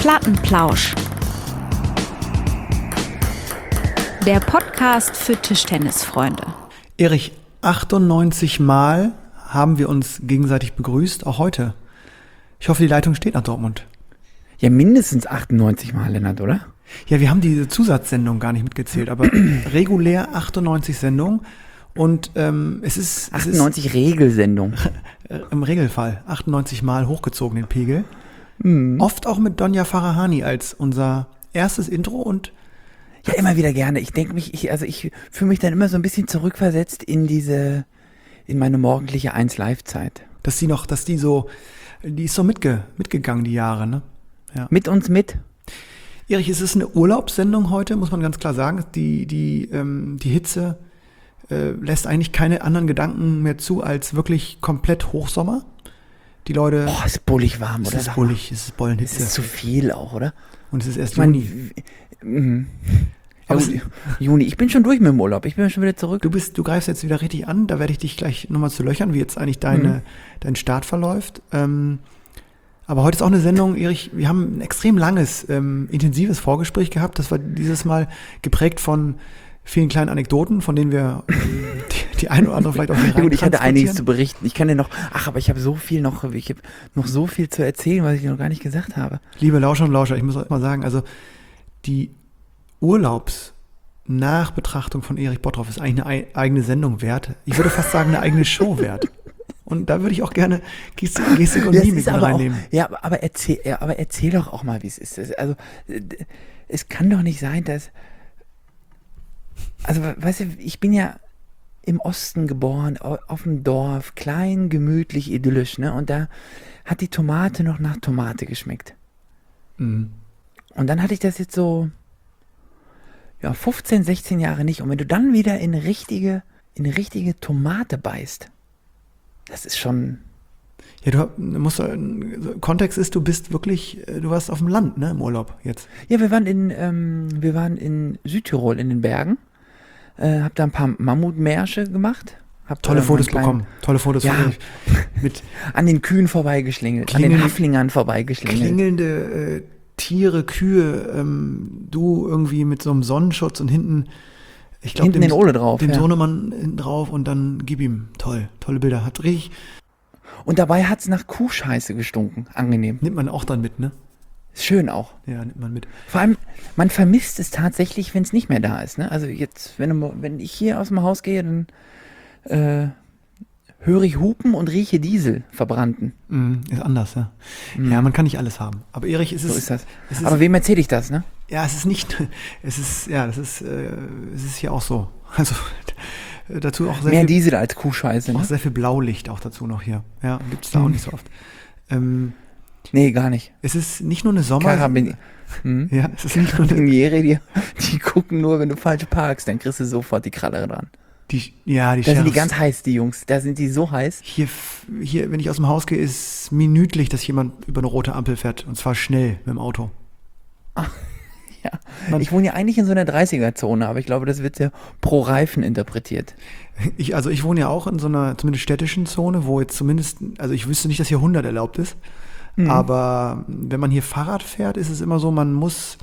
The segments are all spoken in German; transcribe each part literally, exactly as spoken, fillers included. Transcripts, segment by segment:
Plattenplausch. Der Podcast für Tischtennisfreunde. Erich, achtundneunzig Mal haben wir uns gegenseitig begrüßt, auch heute. Ich hoffe, die Leitung steht nach Dortmund. Ja, mindestens achtundneunzig Mal, Lennart, oder? Ja, wir haben diese Zusatzsendung gar nicht mitgezählt, aber regulär achtundneunzig Sendungen. Und ähm, es ist... achtundneunzig es ist, Regelsendungen. Im Regelfall achtundneunzig Mal hochgezogen, den Pegel. Mhm. Oft auch mit Donja Farahani als unser erstes Intro und... Ja, immer wieder gerne. Ich denke mich, ich, also ich fühle mich dann immer so ein bisschen zurückversetzt in diese, in meine morgendliche eins Live-Zeit. Dass die noch, dass die so, die ist so mitge, mitgegangen, die Jahre, ne? Ja. Mit uns mit? Erich, es ist eine Urlaubssendung heute, muss man ganz klar sagen. Die, die, ähm, die Hitze äh, lässt eigentlich keine anderen Gedanken mehr zu als wirklich komplett Hochsommer. Die Leute... Oh, es ist bullig warm, oder? Es ist bullig, es ist Bollenhitze. Es ist zu viel auch, oder? Und es ist erst ich mein, Juni. Mhm. Aber Juni, Juni, ich bin schon durch mit dem Urlaub, ich bin schon wieder zurück. Du bist, du greifst jetzt wieder richtig an, da werde ich dich gleich nochmal zu löchern, wie jetzt eigentlich deine, mhm. dein Start verläuft. Ähm, aber heute ist auch eine Sendung, Erich, wir haben ein extrem langes, ähm, intensives Vorgespräch gehabt. Das war dieses Mal geprägt von vielen kleinen Anekdoten, von denen wir ähm, die, die eine oder andere vielleicht auch nicht rein Gut, ich hatte einiges zu berichten. Ich kann dir noch, ach, aber ich habe so viel noch, ich habe noch so viel zu erzählen, was ich noch gar nicht gesagt habe. Liebe Lauscher und Lauscher, ich muss mal sagen, also die Urlaubsnachbetrachtung von Erich Bottroff ist eigentlich eine eigene Sendung wert. Ich würde fast sagen, eine eigene Show wert. Und da würde ich auch gerne Gestik, Gestik und Mimik mit reinnehmen. Auch, ja, aber erzähl, ja, aber erzähl doch auch mal, wie es ist. Also, es kann doch nicht sein, dass... Also, weißt du, ich bin ja im Osten geboren, auf dem Dorf, klein, gemütlich, idyllisch, ne? Und da hat die Tomate noch nach Tomate geschmeckt. Mhm. Und dann hatte ich das jetzt so, ja, fünfzehn, sechzehn Jahre nicht. Und wenn du dann wieder in eine richtige, in eine richtige Tomate beißt, das ist schon... Ja, du musst, Kontext ist, du bist wirklich, du warst auf dem Land, ne, im Urlaub jetzt. Ja, wir waren in, ähm, wir waren in Südtirol in den Bergen, äh, hab da ein paar Mammutmärsche gemacht. Hab tolle Fotos kleinen, bekommen, tolle Fotos. Ja, mit an den Kühen vorbeigeschlingelt, an den Haflingern vorbeigeschlingelt. Klingelnde äh, Tiere, Kühe, ähm, du irgendwie mit so einem Sonnenschutz und hinten, ich glaube, hinten den Ole drauf, den ja. Sohnemann hinten drauf und dann gib ihm. Toll, tolle Bilder, hat richtig... Und dabei hat es nach Kuhscheiße gestunken. Angenehm. Nimmt man auch dann mit, ne? Schön auch. Ja, nimmt man mit. Vor allem, man vermisst es tatsächlich, wenn es nicht mehr da ist, ne? Also jetzt, wenn, du, wenn ich hier aus dem Haus gehe, dann äh, höre ich Hupen und rieche Diesel, verbrannten. Mm, ist anders, ja. Mm. Ja, man kann nicht alles haben. Aber Erich, ist es... So ist das. Es ist, aber wem erzähle ich das, ne? Ja, es ist nicht... Es ist, ja, das ist, äh, es ist hier auch so. Also... Dazu auch sehr mehr viel, Diesel als Kuhscheiße, ne? Auch sehr viel Blaulicht auch dazu noch hier. Ja, gibt es da hm. auch nicht so oft. Ähm, nee, gar nicht. Es ist nicht nur eine Sommer... Karabin- hm? Ja, es ist nicht nur eine... die, die gucken nur, wenn du falsch parkst, dann kriegst du sofort die Kralle dran. Die, ja, die Da Sheriffs, sind die ganz heiß, die Jungs. Da sind die so heiß. Hier, hier, wenn ich aus dem Haus gehe, ist minütlich, dass jemand über eine rote Ampel fährt. Und zwar schnell mit dem Auto. Ach. Ja, Man, ich wohne ja eigentlich in so einer dreißiger-Zone, aber ich glaube, das wird ja pro Reifen interpretiert. Ich, also ich wohne ja auch in so einer zumindest städtischen Zone, wo jetzt zumindest, also ich wüsste nicht, dass hier hundert erlaubt ist, mhm. aber wenn man hier Fahrrad fährt, ist es immer so, man muss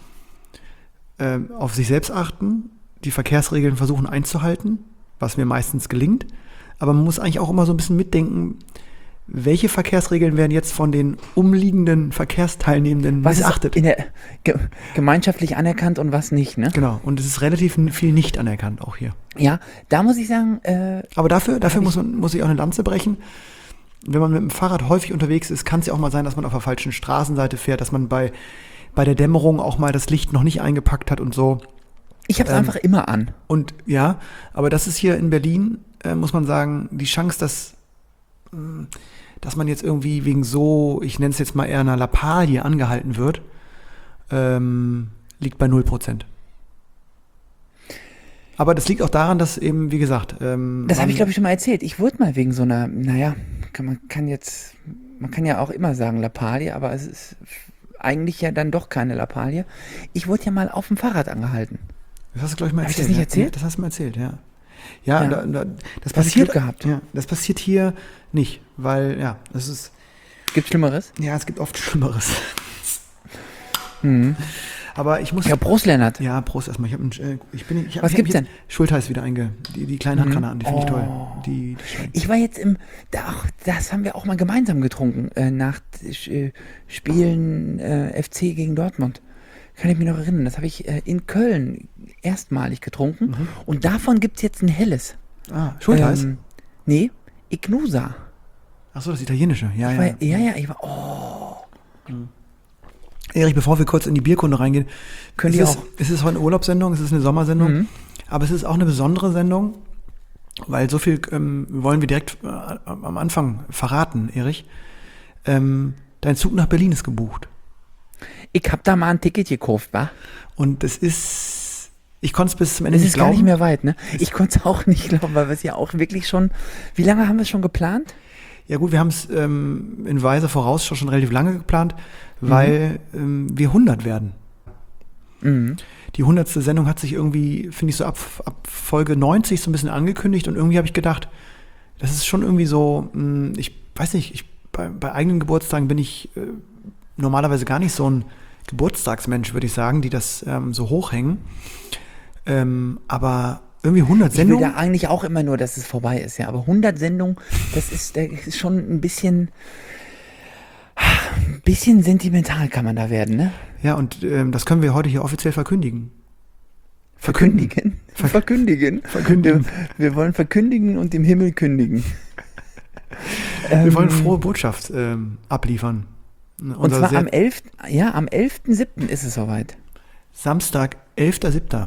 äh, auf sich selbst achten, die Verkehrsregeln versuchen einzuhalten, was mir meistens gelingt, aber man muss eigentlich auch immer so ein bisschen mitdenken, welche Verkehrsregeln werden jetzt von den umliegenden Verkehrsteilnehmenden was missachtet? Ist in der ge- gemeinschaftlich anerkannt und was nicht, ne? Genau, und es ist relativ viel nicht anerkannt, auch hier. Ja, da muss ich sagen... Äh, Aber dafür, dafür muss, man, muss ich auch eine Lanze brechen. Wenn man mit dem Fahrrad häufig unterwegs ist, kann es ja auch mal sein, dass man auf der falschen Straßenseite fährt, dass man bei, bei der Dämmerung auch mal das Licht noch nicht eingepackt hat und so. Ich habe es ähm, einfach immer an. Und ja, aber das ist hier in Berlin, äh, muss man sagen, die Chance, dass... Mh, dass man jetzt irgendwie wegen so, ich nenne es jetzt mal eher einer Lappalie angehalten wird, ähm, liegt bei null Prozent. Aber das liegt auch daran, dass eben, wie gesagt... Ähm, das habe ich, glaube ich, schon mal erzählt. Ich wurde mal wegen so einer, naja, kann, man kann jetzt, man kann ja auch immer sagen Lappalie, aber es ist eigentlich ja dann doch keine Lappalie. Ich wurde ja mal auf dem Fahrrad angehalten. Das hast du, glaube ich, mal Hab erzählt. ich das nicht erzählt? Das hast du mal erzählt, ja. Ja, Ja. Da, da, das Da hab ich passiert Glück gehabt. Ja, das passiert hier nicht, weil ja, das ist Gibt's Schlimmeres? ja, es gibt oft Schlimmeres. Mhm. Aber ich muss... Ja, Prost, Lennart. Ja, Prost erstmal. Ich, hab, ein- äh, ich bin, ich hab, Was ich hab gibt's jetzt denn? Schultheiß wieder einge... Die, die kleinen Handgranaten, die finde ich toll. Die, die schmecken. Ich war jetzt im, da, ach, das haben wir auch mal gemeinsam getrunken, äh, nach äh, Spielen äh, F C gegen Dortmund. Kann ich mich noch erinnern, das habe ich äh, in Köln erstmalig getrunken Mhm. und davon gibt es jetzt ein helles. Ah, Schultheiß? Ähm, nee, Ignusa. Achso, das italienische. Ja, Ich ja. war, ja, ja, ich war, oh, Erich, bevor wir kurz in die Bierkunde reingehen, Können es die ist, auch. es ist heute eine Urlaubssendung, es ist eine Sommersendung, Mhm. aber es ist auch eine besondere Sendung, weil so viel ähm, wollen wir direkt äh, am Anfang verraten, Erich. Ähm, dein Zug nach Berlin ist gebucht. ich hab da mal ein Ticket gekauft, wa? Und es ist, ich konnte es bis zum Ende Es nicht ist gar glauben. nicht mehr weit, ne? Ich konnte es auch nicht glauben, weil wir es ja auch wirklich schon, wie lange haben wir es schon geplant? Ja gut, wir haben es ähm, in weiser Vorausschau schon relativ lange geplant, weil ähm, wir hundert werden. Mhm. Die hundertste Sendung hat sich irgendwie, finde ich, so ab, ab Folge neunzig so ein bisschen angekündigt und irgendwie habe ich gedacht, das ist schon irgendwie so, mh, ich weiß nicht, ich, bei, bei eigenen Geburtstagen bin ich äh, normalerweise gar nicht so ein Geburtstagsmensch, würde ich sagen, die das ähm, so hochhängen. Ähm, aber irgendwie hundert Ich will Sendungen. da eigentlich auch immer nur, dass es vorbei ist, ja. Aber hundert Sendungen, das ist, das ist schon ein bisschen, ein bisschen sentimental kann man da werden, ne? Ja, und ähm, das können wir heute hier offiziell verkündigen. Verkündigen. Verkündigen. Verkündigen. Wir, wir wollen verkündigen und dem Himmel kündigen. Wir wollen Ähm, frohe Botschaft ähm, abliefern. Und Unser zwar sehr- am elften Ja, am elften siebten ist es soweit. Samstag, elfter siebter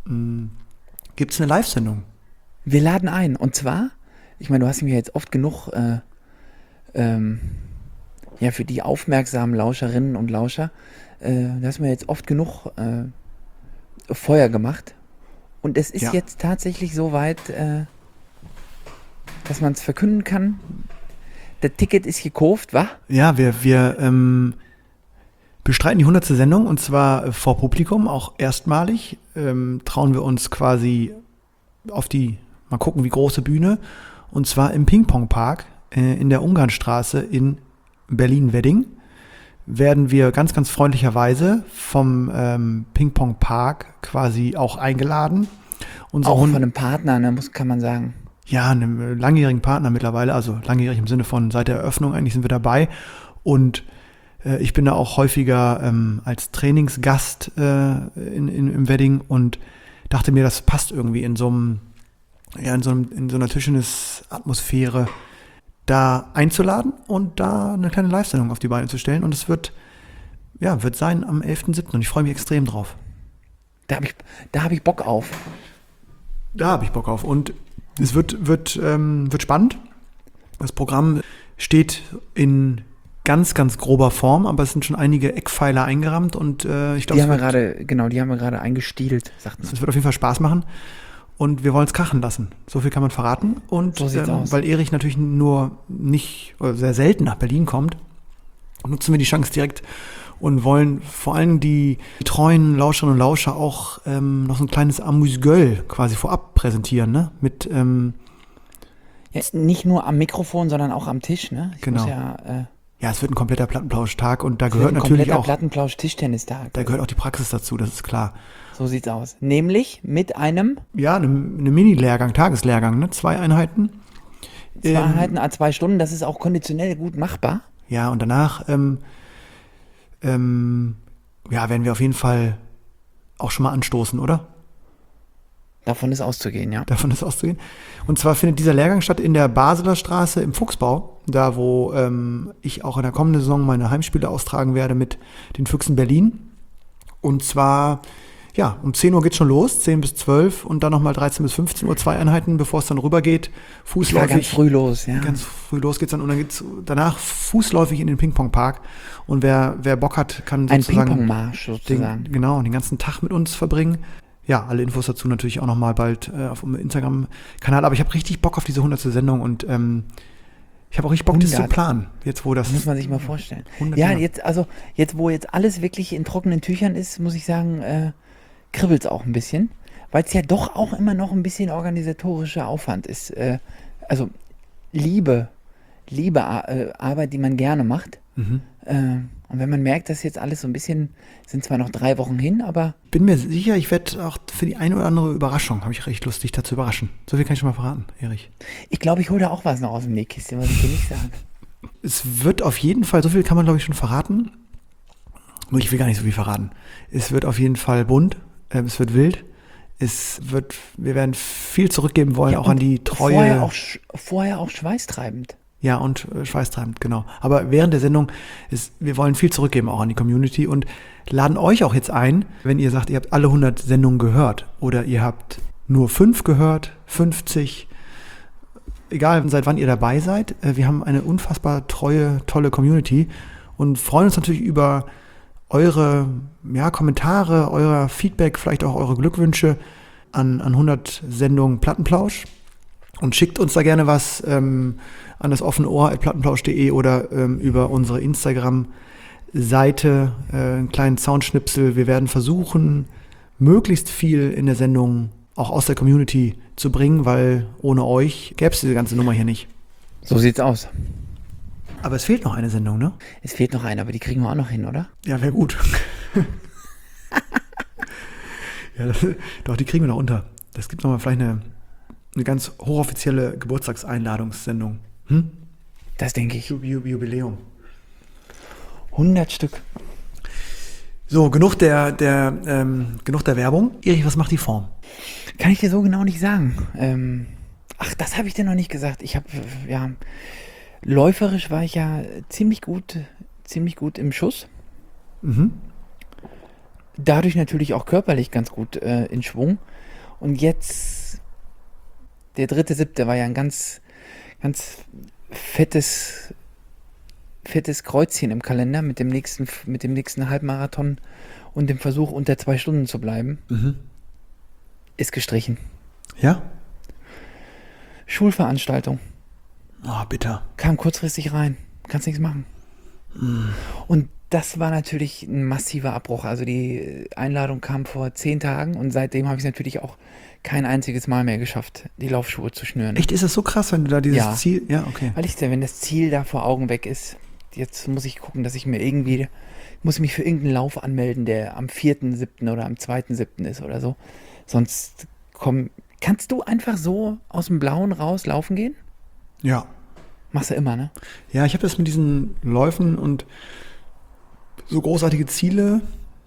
gibt es eine Live-Sendung. Wir laden ein. Und zwar, ich meine, du hast mir jetzt oft genug äh, ähm, ja, für die aufmerksamen Lauscherinnen und Lauscher, äh, du hast mir jetzt oft genug äh, Feuer gemacht. Und es ist Ja. jetzt tatsächlich so weit, äh, dass man es verkünden kann. Das Ticket ist gekauft, wa? Ja, wir, wir ähm, bestreiten die hundertste Sendung und zwar äh, vor Publikum, auch erstmalig. Ähm, trauen wir uns quasi auf die, mal gucken, wie große Bühne. Und zwar im Ping-Pong-Park äh, in der Ungarnstraße in Berlin-Wedding werden wir ganz, ganz freundlicherweise vom ähm, Ping-Pong-Park quasi auch eingeladen. Unser Auch Hund- von einem Partner, ne, muss, kann man sagen. Ja, einem langjährigen Partner mittlerweile, also langjährig im Sinne von seit der Eröffnung eigentlich sind wir dabei. Und äh, ich bin da auch häufiger ähm, als Trainingsgast äh, in, in, im Wedding und dachte mir, das passt irgendwie in so einem, ja, in so, einem, in so einer Tischtennis-Atmosphäre da einzuladen und da eine kleine Live-Sendung auf die Beine zu stellen. Und es wird, ja, wird sein am elfter siebter und ich freue mich extrem drauf. Da habe ich, da hab ich Bock auf. Da habe ich Bock auf. Und es wird, wird, ähm, wird spannend. Das Programm steht in ganz, ganz grober Form, aber es sind schon einige Eckpfeiler eingerammt und äh, ich Die glaube, haben es, wir wird- gerade, genau, die haben wir gerade eingestielt, sagt man. es wird auf jeden Fall Spaß machen. Und wir wollen es krachen lassen. So viel kann man verraten. Und So sieht's ähm, aus. weil Erich natürlich nur nicht oder sehr selten nach Berlin kommt, nutzen wir die Chance direkt und wollen vor allem die treuen Lauscherinnen und Lauscher auch ähm, noch so ein kleines Amuse-Gueule quasi vorab präsentieren, ne? Mit ähm, Ja, nicht nur am Mikrofon, sondern auch am Tisch, ne? Ich Genau. muss ja, äh, ja, es wird ein kompletter Plattenplauschtag und da es gehört wird ein natürlich kompletter auch, Plattenplausch-Tischtennis-Tag. da gehört auch die Praxis dazu, das ist klar. So sieht's aus. Nämlich mit einem Ja, eine, eine Mini-Lehrgang, Tageslehrgang, ne? Zwei Einheiten. zwei Ähm, Einheiten à zwei Stunden, das ist auch konditionell gut machbar. Ja, und danach ähm, ähm, ja, werden wir auf jeden Fall auch schon mal anstoßen, oder? Davon ist auszugehen, ja. Davon ist auszugehen. Und zwar findet dieser Lehrgang statt in der Basler Straße im Fuchsbau, da wo ähm, ich auch in der kommenden Saison meine Heimspiele austragen werde mit den Füchsen Berlin. Und zwar, ja, um zehn Uhr geht's schon los, zehn bis zwölf und dann nochmal dreizehn bis fünfzehn Uhr, zwei Einheiten, bevor es dann rübergeht. Ich war Fußläufig. ganz früh los, ja. Ganz früh los geht's dann und dann geht's danach fußläufig in den Ping-Pong-Park. Und wer, wer Bock hat, kann Ein sozusagen Ping-Pong-Marsch sozusagen. den, genau, den ganzen Tag mit uns verbringen. Ja, alle Infos dazu natürlich auch nochmal bald äh, auf unserem Instagram-Kanal. Aber ich habe richtig Bock auf diese hundertste Sendung und ähm, ich habe auch richtig Bock, das zu hundert. planen. Jetzt, wo das. Das muss man sich mal vorstellen. hundert Ja, Jahre. jetzt, also, jetzt, wo jetzt alles wirklich in trockenen Tüchern ist, muss ich sagen, äh, kribbelt's auch ein bisschen. Weil es ja doch auch immer noch ein bisschen organisatorischer Aufwand ist. Äh, also, Liebe, Liebe, äh, Arbeit, die man gerne macht. Mhm. Äh, Und wenn man merkt, dass jetzt alles so ein bisschen, sind zwar noch drei Wochen hin, aber Bin mir sicher, ich werde auch für die eine oder andere Überraschung, habe ich recht Lust, dich da zu überraschen. So viel kann ich schon mal verraten, Erich. ich glaube, ich hole da auch was noch aus dem Nähkästchen, was ich dir nicht sage. Es wird auf jeden Fall, so viel kann man glaube ich schon verraten. Nur ich will gar nicht so viel verraten. Es wird auf jeden Fall bunt, äh, es wird wild. Es wird, wir werden viel zurückgeben wollen, Ja, auch und an die treue. Vorher auch, sch- vorher auch schweißtreibend. Ja, und äh, schweißtreibend, genau. Aber während der Sendung ist, wir wollen viel zurückgeben auch an die Community und laden euch auch jetzt ein, wenn ihr sagt, ihr habt alle hundert Sendungen gehört oder ihr habt nur fünf gehört, fünfzig, egal seit wann ihr dabei seid. äh, Wir haben eine unfassbar treue, tolle Community und freuen uns natürlich über eure ja, Kommentare, euer Feedback, vielleicht auch eure Glückwünsche an, an hundert Sendungen Plattenplausch. Und schickt uns da gerne was ähm, an das offene Ohr at plattenplausch punkt de oder ähm, über unsere Instagram-Seite, äh, einen kleinen Soundschnipsel. Wir werden versuchen, möglichst viel in der Sendung auch aus der Community zu bringen, weil ohne euch gäbe es diese ganze Nummer hier nicht. So sieht's aus. Aber es fehlt noch eine Sendung, ne? Es fehlt noch eine, aber die kriegen wir auch noch hin, oder? Ja, wäre gut. ja, das, doch, die kriegen wir noch unter. Das gibt nochmal vielleicht eine, eine ganz hochoffizielle Geburtstagseinladungssendung. Hm? Das denke ich. Ju- Ju- Jubiläum. hundert Stück. So, genug der, der, ähm, genug der Werbung. Erich, was macht die Form? Kann ich dir so genau nicht sagen. Ähm, ach, das habe ich dir noch nicht gesagt. Ich habe, äh, ja, läuferisch war ich ja ziemlich gut, ziemlich gut im Schuss. Mhm. Dadurch natürlich auch körperlich ganz gut äh, in Schwung. Und jetzt, der dritte, siebte war ja ein ganz, ganz fettes, fettes Kreuzchen im Kalender mit dem nächsten, mit dem nächsten Halbmarathon und dem Versuch, unter zwei Stunden zu bleiben. Mhm. Ist gestrichen. Ja? Schulveranstaltung. Oh, bitter. Kam kurzfristig rein. Kannst nichts machen. Und das war natürlich ein massiver Abbruch. Also die Einladung kam vor zehn Tagen und seitdem habe ich es natürlich auch kein einziges Mal mehr geschafft, die Laufschuhe zu schnüren. Echt, ist das so krass, wenn du da dieses Ja. Ziel... Ja, okay. Weil ich, wenn das Ziel da vor Augen weg ist, jetzt muss ich gucken, dass ich mir irgendwie, muss mich für irgendeinen Lauf anmelden, der am vierten siebten oder am zweiten siebten ist oder so. Sonst komm, kannst du einfach so aus dem Blauen raus laufen gehen? Ja. Machst du immer, ne? Ja, ich habe das mit diesen Läufen und so großartige Ziele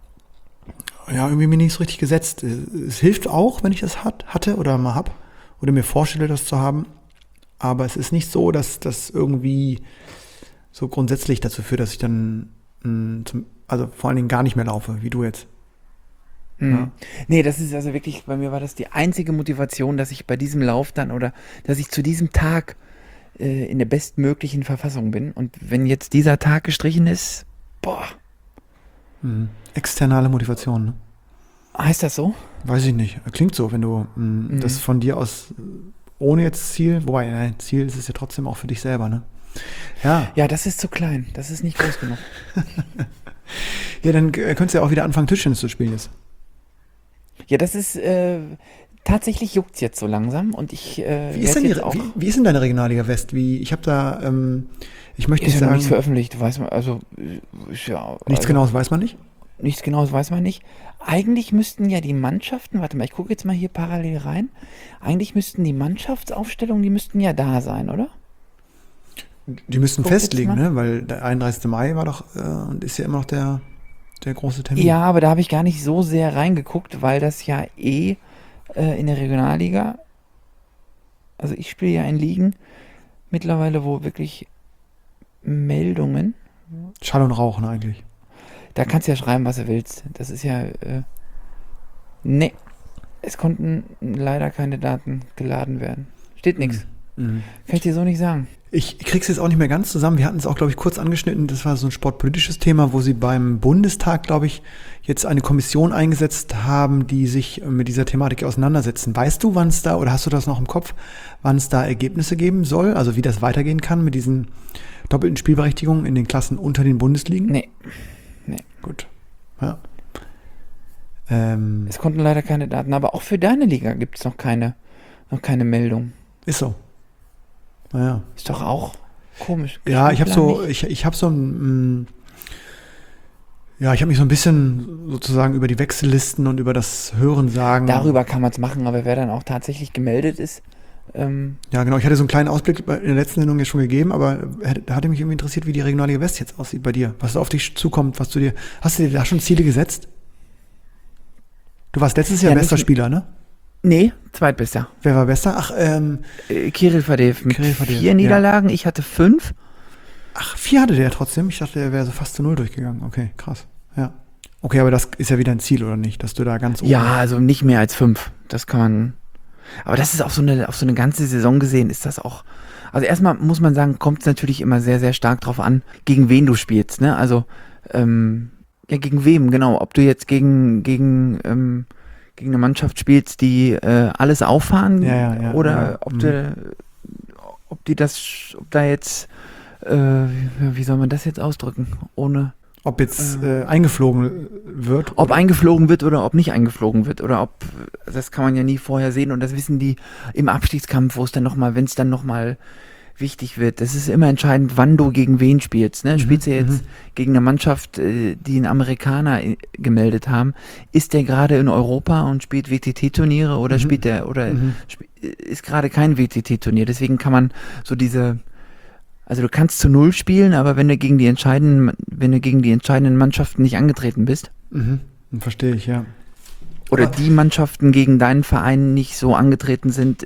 ja irgendwie mir nicht so richtig gesetzt. Es hilft auch, wenn ich das hat, hatte oder mal hab oder mir vorstelle, das zu haben. Aber es ist nicht so, dass das irgendwie so grundsätzlich dazu führt, dass ich dann mh, zum, also vor allen Dingen gar nicht mehr laufe, wie du jetzt. Mhm. Ja. Nee, das ist also wirklich, bei mir war das die einzige Motivation, dass ich bei diesem Lauf dann oder dass ich zu diesem Tag äh, in der bestmöglichen Verfassung bin. Und wenn jetzt dieser Tag gestrichen ist, boah, Mhm. Externe Motivation, ne? heißt das so? Weiß ich nicht. Klingt so, wenn du mh, Mhm. das von dir aus äh, ohne jetzt Ziel, wobei nein, Ziel ist es ja trotzdem auch für dich selber, ne? Ja. Ja, das ist zu klein. Das ist nicht groß genug. Ja, dann äh, könntest du ja auch wieder anfangen, Tischtennis zu spielen jetzt. Ja, das ist, äh, tatsächlich juckt's jetzt so langsam und ich, äh, Wie ist, werd denn die, jetzt auch, wie, wie ist denn deine Regionalliga West? Wie, ich habe da, ähm, ich möchte ist nicht ja noch sagen, nichts veröffentlicht, weiß man, also, äh, ist ja, nichts also, Genaues weiß man nicht. Nichts Genaues weiß man nicht. Eigentlich müssten ja die Mannschaften, warte mal, ich gucke jetzt mal hier parallel rein. Eigentlich müssten die Mannschaftsaufstellungen, die müssten ja da sein, oder? Die müssten Guck jetzt festlegen, mal. ne? Weil der einunddreißigste Mai war doch äh, und ist ja immer noch der, der große Termin. Ja, aber da habe ich gar nicht so sehr reingeguckt, weil das ja eh äh, in der Regionalliga, also ich spiele ja in Ligen mittlerweile, wo wirklich Meldungen, Schall und Rauch, ne, eigentlich. da kannst du ja schreiben, was du willst. Das ist ja, äh, nee, es konnten leider keine Daten geladen werden. Steht nichts. Mhm. Kann ich dir so nicht sagen. Ich krieg's jetzt auch nicht mehr ganz zusammen. Wir hatten es auch, glaube ich, kurz angeschnitten. Das war so ein sportpolitisches Thema, wo sie beim Bundestag, glaube ich, jetzt eine Kommission eingesetzt haben, die sich mit dieser Thematik auseinandersetzen. Weißt du, wann es da, oder hast du das noch im Kopf, wann es da Ergebnisse geben soll? Also wie das weitergehen kann mit diesen doppelten Spielberechtigungen in den Klassen unter den Bundesligen? Nee, Gut. Ja. Ähm, es konnten leider keine Daten, aber auch für deine Liga gibt es noch keine, noch keine Meldung. ist so. Naja. Ist doch auch komisch. Ja, ich habe Spielplan so, nicht? ich, ich habe so ein, mh, Ja, ich habe mich so ein bisschen sozusagen über die Wechsellisten und über das Hörensagen. Darüber kann man es machen, aber wer dann auch tatsächlich gemeldet ist. Ähm ja, genau. Ich hatte so einen kleinen Ausblick in der letzten Sendung jetzt schon gegeben, aber da hatte mich irgendwie interessiert, wie die Regionalliga West jetzt aussieht bei dir. Was auf dich zukommt, was du dir. Hast du dir da schon Ziele gesetzt? Du warst letztes Jahr ja, bester nicht, Spieler, ne? Nee, zweitbester. Wer war besser? Ach, ähm. Äh, Kirill Fadeev mit Kirill Fadeev, vier Niederlagen, ja. Ich hatte fünf. Ach, vier hatte der trotzdem? Ich dachte, er wäre so fast zu null durchgegangen. Okay, krass. Ja. Okay, aber das ist ja wieder ein Ziel, oder nicht? Dass du da ganz oben. Ja, also nicht mehr als fünf. Das kann man. Aber das ist auf so eine, auf so eine ganze Saison gesehen, ist das auch. Also erstmal muss man sagen, kommt es natürlich immer sehr, sehr stark drauf an, gegen wen du spielst, ne? Also, ähm, ja, gegen wem, genau. Ob du jetzt gegen, gegen, ähm, gegen eine Mannschaft spielst, die äh, alles auffahren, ja, ja, ja, oder ja. ob mhm. du, ob die das, ob da jetzt, äh, wie soll man das jetzt ausdrücken, ohne. Ob jetzt äh, eingeflogen wird. Ob oder? eingeflogen wird oder ob nicht eingeflogen wird. Oder ob, das kann man ja nie vorher sehen. Und das wissen die im Abstiegskampf, wo es dann nochmal, wenn es dann nochmal wichtig wird. Das ist immer entscheidend, wann du gegen wen spielst. Ne? Mhm, Spielst du jetzt mhm. gegen eine Mannschaft, die einen Amerikaner gemeldet haben, ist der gerade in Europa und spielt W T T-Turniere oder Mhm. spielt der, oder Mhm. sp- ist gerade kein W T T-Turnier. Deswegen kann man so diese. Also du kannst zu Null spielen, aber wenn du gegen die entscheidenden, wenn du gegen die entscheidenden Mannschaften nicht angetreten bist, Mhm. Verstehe ich, ja. oder Aber die Mannschaften gegen deinen Verein nicht so angetreten sind,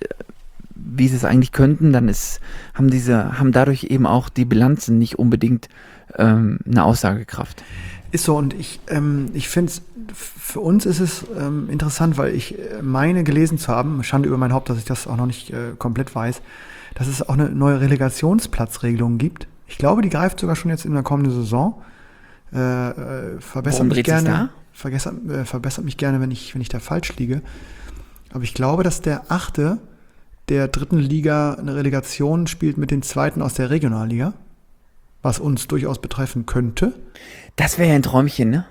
wie sie es eigentlich könnten, dann ist, haben diese, haben dadurch eben auch die Bilanzen nicht unbedingt ähm, eine Aussagekraft. Ist so, und ich, ähm, ich finde es, für uns ist es ähm, interessant, weil ich äh, meine gelesen zu haben, Schande über mein Haupt, dass ich das auch noch nicht äh, komplett weiß, dass es auch eine neue Relegationsplatzregelung gibt. Ich glaube, die greift sogar schon jetzt in der kommenden Saison. Äh, äh, verbessert Worum mich dreht sich's gerne, vergessert, äh, verbessert mich gerne, wenn ich, wenn ich da falsch liege. Aber ich glaube, dass der Achte der dritten Liga eine Relegation spielt mit den Zweiten aus der Regionalliga, was uns durchaus betreffen könnte. Das wäre ja ein Träumchen, ne?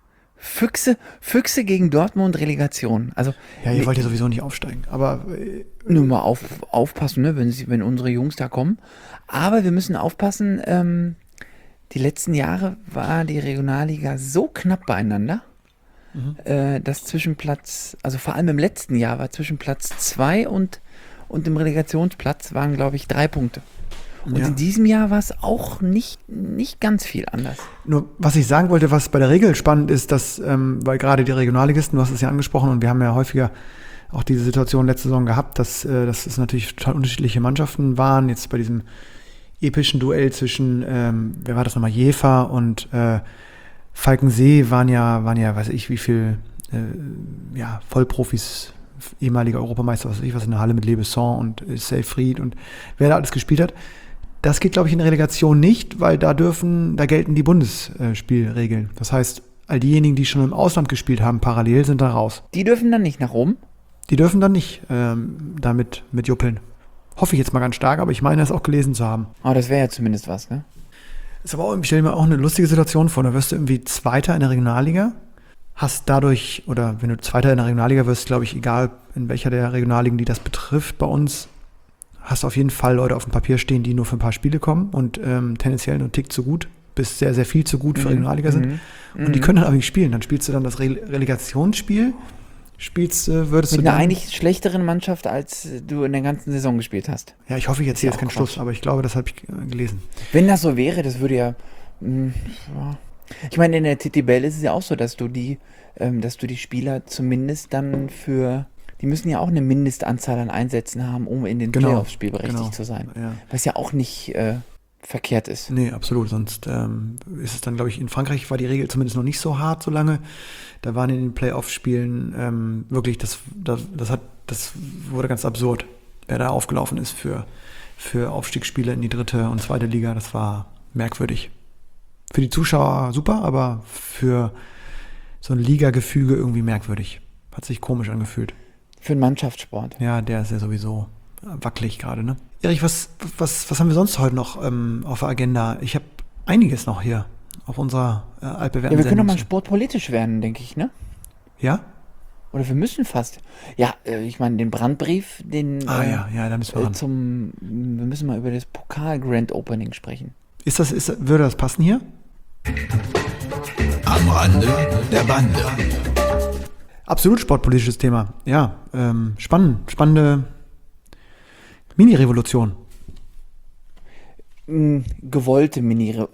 Füchse, Füchse gegen Dortmund Relegation. Also Ja, ihr wollt ja sowieso nicht aufsteigen, aber äh, nur mal auf, aufpassen, ne, wenn, sie, wenn unsere Jungs da kommen. Aber wir müssen aufpassen, ähm, die letzten Jahre war die Regionalliga so knapp beieinander, mhm. äh, dass zwischen Platz, also vor allem im letzten Jahr war zwischen Platz zwei und, und dem Relegationsplatz waren, glaube ich, drei Punkte. Und ja. in diesem Jahr war es auch nicht, nicht ganz viel anders. Nur, was ich sagen wollte, was bei der Regel spannend ist, dass, ähm, weil gerade die Regionalligisten, du hast es ja angesprochen, und wir haben ja häufiger auch diese Situation letzte Saison gehabt, dass, äh, dass es natürlich total unterschiedliche Mannschaften waren. Jetzt bei diesem epischen Duell zwischen, ähm, wer war das nochmal, Jever und äh, Falkensee waren ja, waren ja, weiß ich, wie viel äh, ja, Vollprofis, ehemaliger Europameister, was weiß ich, was in der Halle mit Lebesson und äh, Seyfried und wer da alles gespielt hat. Das geht, glaube ich, in der Relegation nicht, weil da dürfen, da gelten die Bundesspielregeln. Das heißt, all diejenigen, die schon im Ausland gespielt haben, parallel sind da raus. Die dürfen dann nicht nach oben? Die dürfen dann nicht ähm, damit mit juppeln. Hoffe ich jetzt mal ganz stark, aber ich meine, das auch gelesen zu haben. Aber das wäre ja zumindest was, ne? Ist aber auch, ich stelle mir auch eine lustige Situation vor. Da wirst du irgendwie Zweiter in der Regionalliga, hast dadurch, oder wenn du Zweiter in der Regionalliga wirst, glaube ich, egal in welcher der Regionalligen, die das betrifft, bei uns, hast du auf jeden Fall Leute auf dem Papier stehen, die nur für ein paar Spiele kommen und ähm, tendenziell nur einen Tick zu gut, bis sehr, sehr viel zu gut für Mhm. Regionalliga sind. Mhm. Und die können dann aber nicht spielen. Dann spielst du dann das Re- Relegationsspiel, spielst, äh, würdest Mit du einer dann, eigentlich schlechteren Mannschaft, als du in der ganzen Saison gespielt hast. ja, ich hoffe, ich erzähle Ist ja jetzt keinen auch Schluss, Quatsch. aber ich glaube, das habe ich äh, gelesen. Wenn das so wäre, das würde ja, mh, ja. Ich meine, in der T T B L ist es ja auch so, dass du die, ähm, dass du die Spieler zumindest dann für, die müssen ja auch eine Mindestanzahl an Einsätzen haben, um in den Genau, Playoffs spielberechtigt genau. zu sein. Ja. Was ja auch nicht äh, verkehrt ist. Nee, absolut. Sonst ähm, ist es dann, glaube ich, in Frankreich war die Regel zumindest noch nicht so hart so lange. Da waren in den Playoff-Spielen ähm, wirklich, das, das, das hat, das wurde ganz absurd, wer da aufgelaufen ist für, für Aufstiegsspiele in die dritte und zweite Liga. Das war merkwürdig. Für die Zuschauer super, aber für so ein Ligagefüge irgendwie merkwürdig. Hat sich komisch angefühlt. Für einen Mannschaftssport. Ja, der ist ja sowieso wackelig gerade, ne? Erich, was, was, was haben wir sonst heute noch ähm, auf der Agenda? Ich habe einiges noch hier auf unserer äh, altbewährten Ja, wir können doch mal Sendung. sportpolitisch werden, denke ich, ne? Ja? Oder wir müssen fast. Ja, äh, ich meine, den Brandbrief, den Ah äh, ja, ja, da müssen wir äh, ran. zum, wir müssen mal über das Pokal Grand Opening sprechen. Ist das, ist, würde das passen hier? Am Rande der Bande. Absolut sportpolitisches Thema. Ja, ähm, spannend, spannende Mini-Revolution. Mh, gewollte Mini... Äh,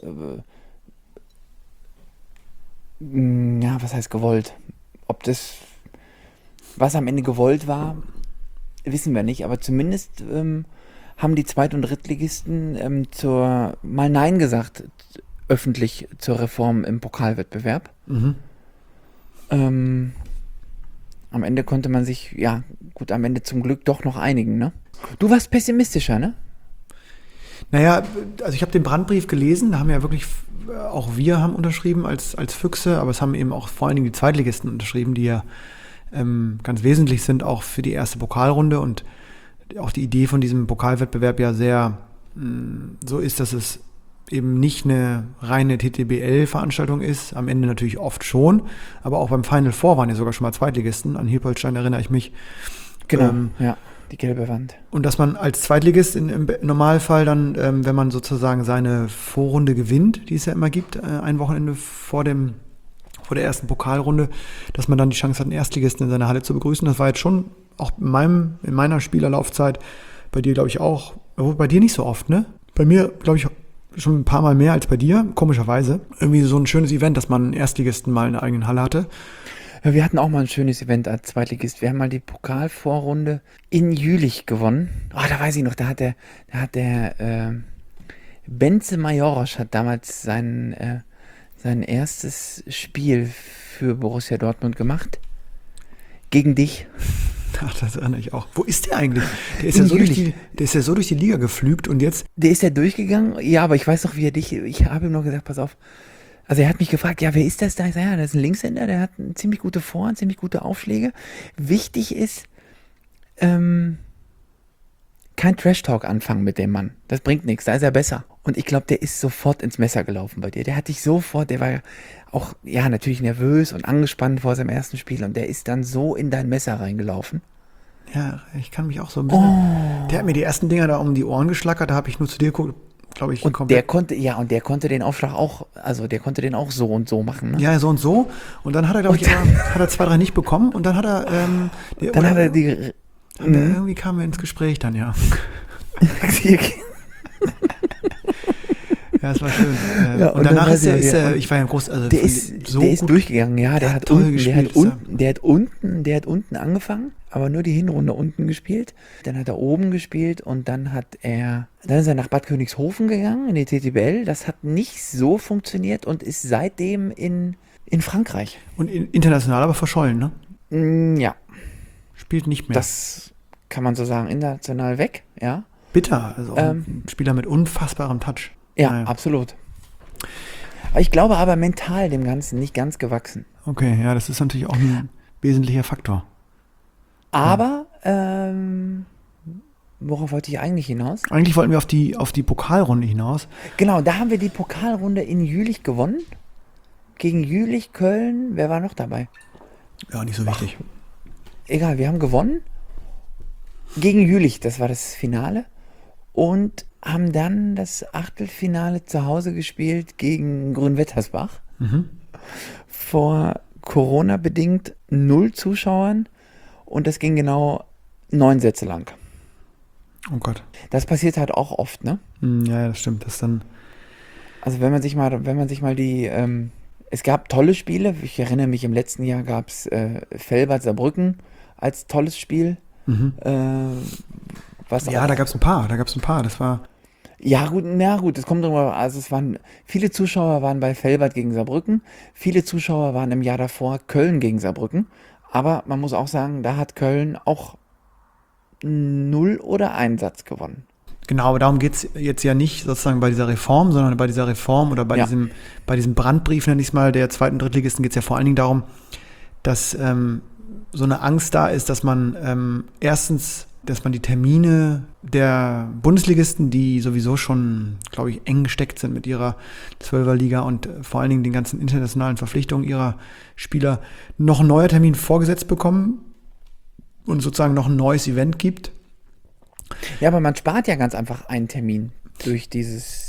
mh, ja, was heißt gewollt? Ob das, was am Ende gewollt war, wissen wir nicht. Aber zumindest ähm, haben die Zweit- und Drittligisten ähm, zur, mal Nein gesagt, öffentlich zur Reform im Pokalwettbewerb. Mhm. Ähm, am Ende konnte man sich, ja, gut, am Ende zum Glück doch noch einigen, ne? Du warst pessimistischer, ne? Naja, also ich habe den Brandbrief gelesen, da haben ja wirklich, auch wir haben unterschrieben als, als Füchse, aber es haben eben auch vor allen Dingen die Zweitligisten unterschrieben, die ja ähm, ganz wesentlich sind, auch für die erste Pokalrunde und auch die Idee von diesem Pokalwettbewerb ja sehr mh, so ist, dass es eben nicht eine reine T T B L-Veranstaltung ist, am Ende natürlich oft schon, aber auch beim Final Four waren ja sogar schon mal Zweitligisten, an Hilpoltstein erinnere ich mich. Genau, Ähm, ja, die gelbe Wand. Und dass man als Zweitligist in, im Normalfall dann, ähm, wenn man sozusagen seine Vorrunde gewinnt, die es ja immer gibt, äh, ein Wochenende vor dem vor der ersten Pokalrunde, dass man dann die Chance hat, einen Erstligisten in seiner Halle zu begrüßen. Das war jetzt schon auch in, meinem, in meiner Spielerlaufzeit, bei dir glaube ich auch, bei dir nicht so oft, ne? Bei mir glaube ich schon ein paar Mal mehr als bei dir, komischerweise. Irgendwie so ein schönes Event, dass man einen Erstligisten mal in der eigenen Halle hatte. Ja, wir hatten auch mal ein schönes Event als Zweitligist. Wir haben mal die Pokalvorrunde in Jülich gewonnen. Oh, da weiß ich noch, da hat der, da hat der äh, Benze Majorosch hat damals sein, äh, sein erstes Spiel für Borussia Dortmund gemacht. Gegen dich. Ach, das erinnere ich auch. Wo ist der eigentlich? Der ist, ja so durch die, der ist ja so durch die Liga geflügt und jetzt... Der ist ja durchgegangen. Ja, aber ich weiß noch, wie er dich... Ich habe ihm noch gesagt, pass auf. Also er hat mich gefragt, ja, wer ist das da? Ich sage, ja, das ist ein Linkshänder, der hat eine ziemlich gute Vorhand, ziemlich gute Aufschläge. Wichtig ist, ähm, kein Trash-Talk anfangen mit dem Mann. Das bringt nichts, da ist er besser. Und ich glaube, der ist sofort ins Messer gelaufen bei dir. Der hat dich sofort, der war auch, ja, natürlich nervös und angespannt vor seinem ersten Spiel und der ist dann so in dein Messer reingelaufen. Ja, ich kann mich auch so ein bisschen... Oh. Der hat mir die ersten Dinger da um die Ohren geschlackert, da habe ich nur zu dir geguckt, glaube ich. Und der konnte, ja, und der konnte den Aufschlag auch, also der konnte den auch so und so machen, ne? Ja, so und so. Und dann hat er, glaube ich, immer, hat er zwei, drei nicht bekommen und dann hat er... Ähm, die, dann oder, hat er die... Hat er, irgendwie kamen wir ins Gespräch dann, ja. Ja, das war schön. Äh, ja, und, und danach ist er, ist er, ich war ja groß, also der ist, so der ist gut, durchgegangen, ja, der, der hat, toll unten, gespielt, der hat unten, der hat unten, der hat unten angefangen, aber nur die Hinrunde unten gespielt. Dann hat er oben gespielt und dann hat er, dann ist er nach Bad Königshofen gegangen in die T T B L. Das hat nicht so funktioniert und ist seitdem in, in Frankreich. Und in, international aber verschollen, ne? Mm, ja. Spielt nicht mehr. Das kann man so sagen, international weg, ja. Bitter, also ähm, ein Spieler mit unfassbarem Touch. Ja, naja. Absolut. Ich glaube aber mental dem Ganzen nicht ganz gewachsen. Okay, ja, das ist natürlich auch ein wesentlicher Faktor. Aber, ja. ähm, worauf wollte ich eigentlich hinaus? Eigentlich wollten wir auf die, auf die Pokalrunde hinaus. Genau, da haben wir die Pokalrunde in Jülich gewonnen. Gegen Jülich, Köln, wer war noch dabei? Ja, nicht so wichtig. Ach, egal, wir haben gewonnen. Gegen Jülich, das war das Finale. Und haben dann das Achtelfinale zu Hause gespielt gegen Grünwettersbach. Mhm. Vor Corona-bedingt null Zuschauern. Und das ging genau neun Sätze lang. Oh Gott. Das passiert halt auch oft, ne? Ja, das stimmt. Das dann. Also wenn man sich mal, wenn man sich mal die, ähm, es gab tolle Spiele. Ich erinnere mich, im letzten Jahr gab es äh, Velbert Saarbrücken als tolles Spiel. Mhm. Äh, was ja, auch, da gab es ein paar. Da gab es ein paar. Das war. Ja gut, na gut, es kommt drüber, also es waren, viele Zuschauer waren bei Velbert gegen Saarbrücken, viele Zuschauer waren im Jahr davor Köln gegen Saarbrücken, aber man muss auch sagen, da hat Köln auch null oder einen Satz gewonnen. Genau, aber darum geht es jetzt ja nicht sozusagen bei dieser Reform, sondern bei dieser Reform oder bei, ja. diesem, bei diesem Brandbrief, nenne ich es mal, der zweiten Drittligisten geht es ja vor allen Dingen darum, dass ähm, so eine Angst da ist, dass man ähm, erstens dass man die Termine der Bundesligisten, die sowieso schon, glaube ich, eng gesteckt sind mit ihrer Zwölferliga und vor allen Dingen den ganzen internationalen Verpflichtungen ihrer Spieler, noch ein neuer Termin vorgesetzt bekommen und sozusagen noch ein neues Event gibt. Ja, aber man spart ja ganz einfach einen Termin durch dieses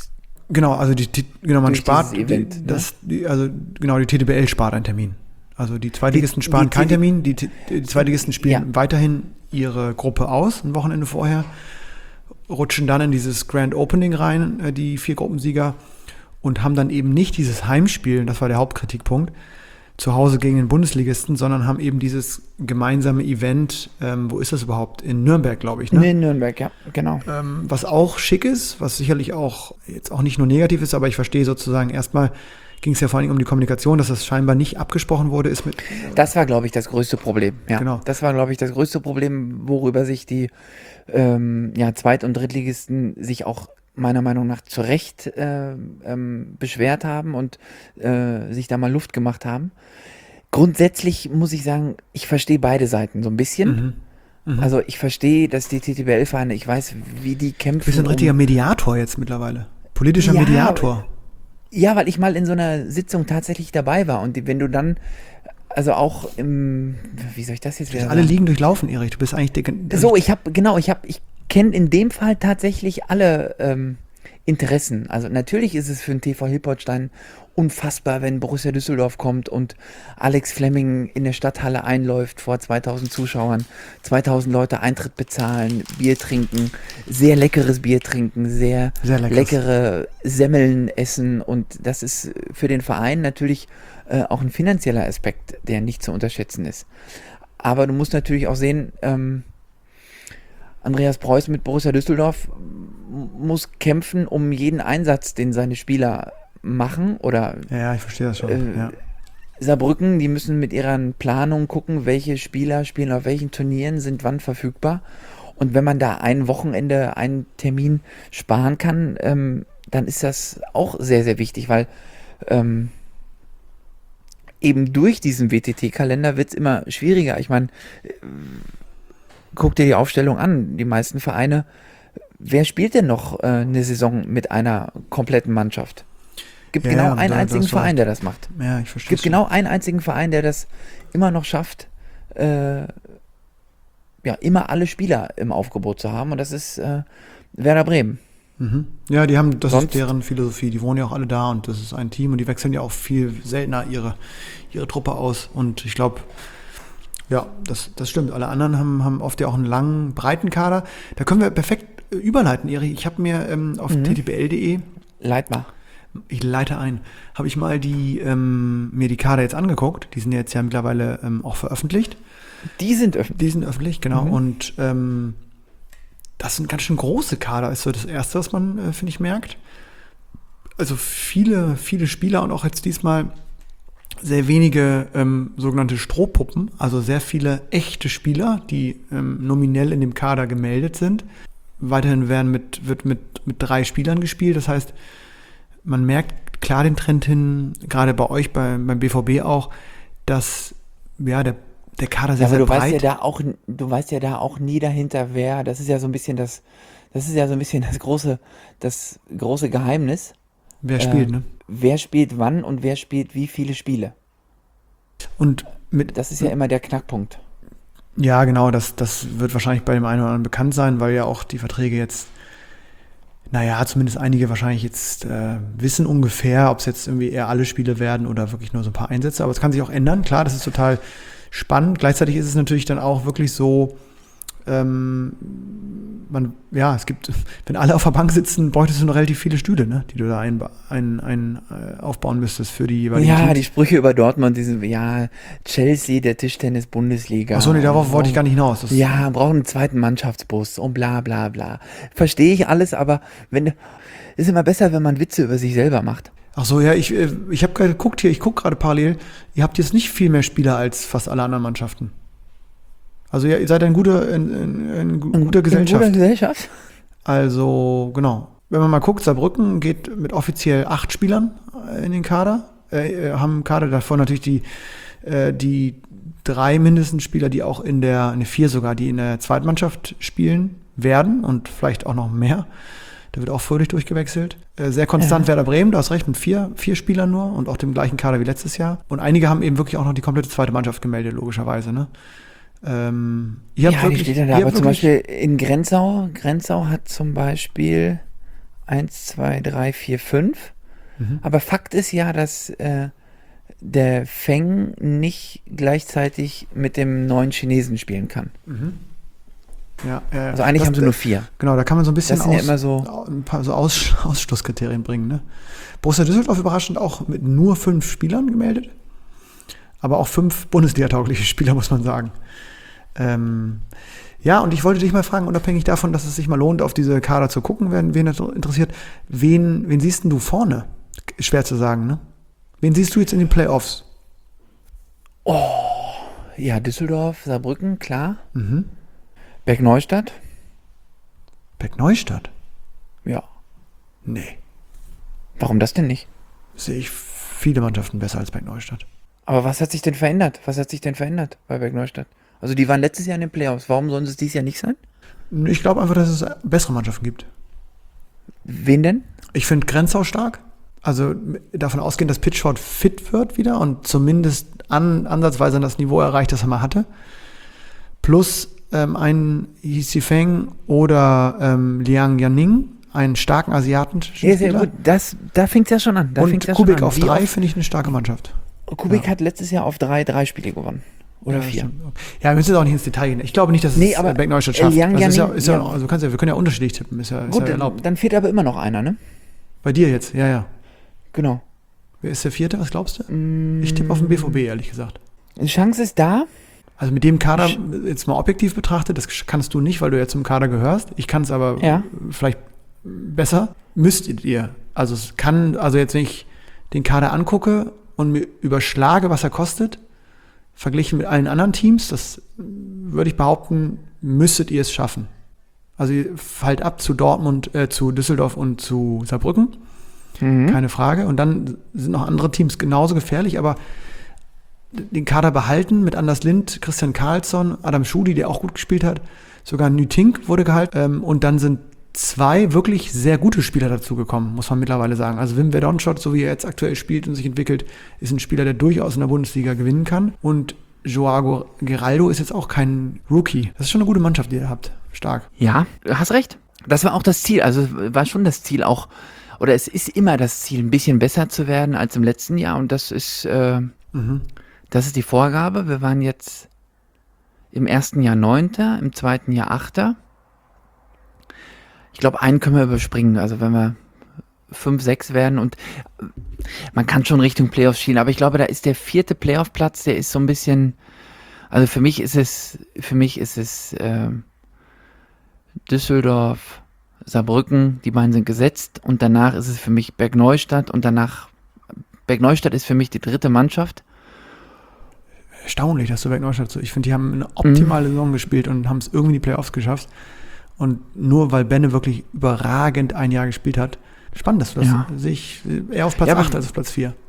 Genau, also die, die genau man Durch spart, dieses Event, die, ne? das, die, also genau die T T B L spart einen Termin. Also die Zweitligisten Die- sparen die keinen T D Termin, die, T- die Zweitligisten spielen Ja. weiterhin ihre Gruppe aus, ein Wochenende vorher, rutschen dann in dieses Grand Opening rein, äh, die vier Gruppensieger, und haben dann eben nicht dieses Heimspiel, das war der Hauptkritikpunkt, zu Hause gegen den Bundesligisten, sondern haben eben dieses gemeinsame Event, ähm, wo ist das überhaupt? In Nürnberg, glaube ich, ne? Nee, in Nürnberg, ja, genau. Ähm, was auch schick ist, was sicherlich auch jetzt auch nicht nur negativ ist, aber ich verstehe sozusagen erstmal, ging es ja vor allen Dingen um die Kommunikation, dass das scheinbar nicht abgesprochen wurde, ist mit. Das war, glaube ich, das größte Problem. Ja, Genau. das war, glaube ich, das größte Problem, worüber sich die ähm, ja, Zweit- und Drittligisten sich auch meiner Meinung nach zu Recht äh, ähm, beschwert haben und äh, sich da mal Luft gemacht haben. Grundsätzlich muss ich sagen, ich verstehe beide Seiten so ein bisschen. Mhm. Mhm. Also ich verstehe, dass die T T B L-Vereine, ich weiß, wie die kämpfen. Du bist ein richtiger Mediator jetzt mittlerweile. Politischer Ja, Mediator. Ja, weil ich mal in so einer Sitzung tatsächlich dabei war und die, wenn du dann, also auch im, wie soll ich das jetzt Du wieder bist alle sagen? Ligen durchlaufen, Erich. Du bist eigentlich der, So, ich habe, genau, ich habe, ich kenne in dem Fall tatsächlich alle ähm, Interessen. Also natürlich ist es für den T V Hilpoltstein unfassbar, wenn Borussia Düsseldorf kommt und Alex Flemming in der Stadthalle einläuft vor zweitausend Zuschauern, zweitausend Leute Eintritt bezahlen, Bier trinken, sehr leckeres Bier trinken, sehr, Sehr leckeres. leckere Semmeln essen, und das ist für den Verein natürlich äh, auch ein finanzieller Aspekt, der nicht zu unterschätzen ist. Aber du musst natürlich auch sehen, ähm, Andreas Preuß mit Borussia Düsseldorf m- muss kämpfen um jeden Einsatz, den seine Spieler machen, oder Ja, ich verstehe das schon. Äh, ja. Saarbrücken, die müssen mit ihrer Planung gucken, welche Spieler spielen auf welchen Turnieren, sind wann verfügbar. Und wenn man da ein Wochenende einen Termin sparen kann, ähm, dann ist das auch sehr, sehr wichtig, weil ähm, eben durch diesen W T T-Kalender wird es immer schwieriger. Ich meine, äh, guck dir die Aufstellung an. Die meisten Vereine, wer spielt denn noch äh, eine Saison mit einer kompletten Mannschaft? Gibt Ja, genau ja, einen da- einzigen das war- Verein, der das macht. ja, ich verstehe Gibt schon. genau einen einzigen Verein, der das immer noch schafft, äh, ja, immer alle Spieler im Aufgebot zu haben, und das ist äh, Werder Bremen. Mhm. Ja, die haben, das Sonst- ist deren Philosophie. Die wohnen ja auch alle da und das ist ein Team und die wechseln ja auch viel seltener ihre, ihre Truppe aus. Und ich glaube, ja, das, das stimmt. Alle anderen haben, haben oft ja auch einen langen, breiten Kader. Da können wir perfekt äh, überleiten, Erich. Ich habe mir ähm, auf Mhm. t t b l punkt d e, Leit mal. ich leite ein, habe ich mal die, ähm, mir die Kader jetzt angeguckt. Die sind jetzt ja mittlerweile ähm, auch veröffentlicht. Die sind öffentlich. Die sind öffentlich, genau. Mhm. Und ähm, das sind ganz schön große Kader, ist so das Erste, was man, äh, finde ich, merkt. Also viele, viele Spieler und auch jetzt diesmal sehr wenige ähm, sogenannte Strohpuppen, also sehr viele echte Spieler, die ähm, nominell in dem Kader gemeldet sind. Weiterhin werden mit, wird mit, mit drei Spielern gespielt, das heißt, man merkt klar den Trend hin, gerade bei euch, bei, beim B V B auch, dass ja, der, der Kader sehr, Ja, aber sehr du weißt breit ja da auch, du weißt ja da auch nie dahinter, wer, das ist ja so ein bisschen das, das ist ja so ein bisschen das große, das große Geheimnis. wer spielt, äh, ne? Wer spielt wann und wer spielt wie viele Spiele. Und mit, Das ist ja immer der Knackpunkt. ja, genau, das, das wird wahrscheinlich bei dem einen oder anderen bekannt sein, weil ja auch die Verträge jetzt, naja, zumindest einige wahrscheinlich jetzt äh, wissen ungefähr, ob es jetzt irgendwie eher alle Spiele werden oder wirklich nur so ein paar Einsätze. Aber es kann sich auch ändern, klar, das ist total spannend. Gleichzeitig ist es natürlich dann auch wirklich so, ähm, man, ja, es gibt, wenn alle auf der Bank sitzen, bräuchtest du noch relativ viele Stühle, ne, die du da ein, ein, ein, äh, aufbauen müsstest für die jeweiligen Ja, die Teams. Sprüche über Dortmund, diese, ja, Chelsea, der Tischtennis-Bundesliga. Achso, nee, darauf wollte ich gar nicht hinaus. Das, Ja, brauchen einen zweiten Mannschaftsbus und bla bla bla. Verstehe ich alles, aber wenn du, ist immer besser, wenn man Witze über sich selber macht. Ach so, ja, ich, äh, ich habe gerade geguckt hier, ich gucke gerade parallel, ihr habt jetzt nicht viel mehr Spieler als fast alle anderen Mannschaften. Also ja, ihr seid ein guter, in, in, in guter Gesellschaft. In guter Gesellschaft? Also, genau. Wenn man mal guckt, Saarbrücken geht mit offiziell acht Spielern äh, in den Kader. Äh, haben im Kader davor natürlich die, äh, die drei mindestens Spieler, die auch in der, eine vier sogar, die in der Zweitmannschaft spielen werden und vielleicht auch noch mehr. Da wird auch fröhlich durchgewechselt. Äh, sehr konstant Ja. Werder Bremen, du hast recht, mit vier, vier Spielern nur und auch dem gleichen Kader wie letztes Jahr. Und einige haben eben wirklich auch noch die komplette zweite Mannschaft gemeldet, logischerweise, ne? Ähm, ihr habt Ja, wirklich, die steht dann da. ihr Aber habt zum wirklich- Beispiel in Grenzau, Grenzau hat zum Beispiel eins, zwei, drei, vier, fünf. Mhm. Aber Fakt ist ja, dass äh, der Feng nicht gleichzeitig mit dem neuen Chinesen spielen kann. Mhm. Ja, äh, Also eigentlich das, haben sie nur vier. Genau, da kann man so ein bisschen Das sind ja aus, immer so- ein paar so aus, Ausschlusskriterien bringen. Ne? Borussia Düsseldorf überraschend auch mit nur fünf Spielern gemeldet, aber auch fünf Bundesliga-taugliche Spieler, muss man sagen. Ähm, ja, und ich wollte dich mal fragen, unabhängig davon, dass es sich mal lohnt, auf diese Kader zu gucken, wen, wen das interessiert, wen, wen siehst denn du vorne? Schwer zu sagen, ne? Wen siehst du jetzt in den Playoffs? Ja, Düsseldorf, Saarbrücken, klar. Mhm. Bergneustadt? Beck Neustadt? Ja. Nee. Warum das denn nicht? Sehe ich viele Mannschaften besser als Beck Neustadt. Aber was hat sich denn verändert? Was hat sich denn verändert bei Bergneustadt? Also die waren letztes Jahr in den Playoffs. Warum sollen sie es dieses Jahr nicht sein? Ich glaube einfach, dass es bessere Mannschaften gibt. Wen denn? Ich finde Grenzau stark. Also davon ausgehen, dass Pitchford fit wird wieder und zumindest an, ansatzweise an das Niveau erreicht, das er mal hatte. Plus ähm, einen Yi Feng oder ähm, Liang Yanning, einen starken Asiaten. Ja, sehr gut. Das, da fängt es ja schon an. Da fängt's Und ja schon Kubik an. auf Wie drei oft- finde ich eine starke Mannschaft. Kubik Ja. hat letztes Jahr auf drei, drei Spiele gewonnen. Oder Ja, vier. stimmt. Ja, wir müssen jetzt auch nicht ins Detail gehen. Ich glaube nicht, dass Nee, es aber äh, Beck Neustadt schafft. Liang Also, ist ja, Yanning- ist ja, ja. also kannst ja, wir können ja unterschiedlich tippen. Ist ja, ist Gut, ja dann, erlaubt. dann fehlt aber immer noch einer, ne? Bei dir jetzt, ja, ja. Genau. Wer ist der Vierte? Was glaubst du? Mm, Ich tippe auf den B V B, ehrlich gesagt. Die Chance ist da. Also mit dem Kader, jetzt mal objektiv betrachtet, das kannst du nicht, weil du ja zum Kader gehörst. Ich kann es aber Ja. vielleicht besser. Müsstet ihr. Also es kann, also jetzt, wenn ich den Kader angucke und mir überschlage, was er kostet, verglichen mit allen anderen Teams, das würde ich behaupten, müsstet ihr es schaffen. Also ihr fallt ab zu Dortmund, äh, zu Düsseldorf und zu Saarbrücken. Mhm. Keine Frage. Und dann sind noch andere Teams genauso gefährlich, aber den Kader behalten mit Anders Lind, Christian Karlsson, Adam Schudi, der auch gut gespielt hat. Sogar Nütink wurde gehalten. Ähm, und dann sind zwei wirklich sehr gute Spieler dazugekommen, muss man mittlerweile sagen. Also Wim Verdonschot, so wie er jetzt aktuell spielt und sich entwickelt, ist ein Spieler, der durchaus in der Bundesliga gewinnen kann. Und Joao Geraldo ist jetzt auch kein Rookie. Das ist schon eine gute Mannschaft, die ihr habt. Stark. Ja, du hast recht. Das war auch das Ziel. Also war schon das Ziel auch, oder es ist immer das Ziel, ein bisschen besser zu werden als im letzten Jahr. Und das ist, äh, Mhm. das ist die Vorgabe. Wir waren jetzt im ersten Jahr Neunter, im zweiten Jahr Achter. Ich glaube, einen können wir überspringen. Also wenn wir fünf, sechs werden und man kann schon Richtung Playoffs schielen. Aber ich glaube, da ist der vierte Playoff-Platz, der ist so ein bisschen, also für mich ist es, für mich ist es äh, Düsseldorf, Saarbrücken, die beiden sind gesetzt und danach ist es für mich Bergneustadt und danach, Bergneustadt ist für mich die dritte Mannschaft. Erstaunlich, dass du Beck Neustadt so. Ich finde, die haben eine optimale Saison gespielt und haben es irgendwie in die Playoffs geschafft. Und nur weil Benne wirklich überragend ein Jahr gespielt hat. Spannend, dass du das Ja. sehe ich eher auf Platz Ja, aber- acht als auf Platz vier.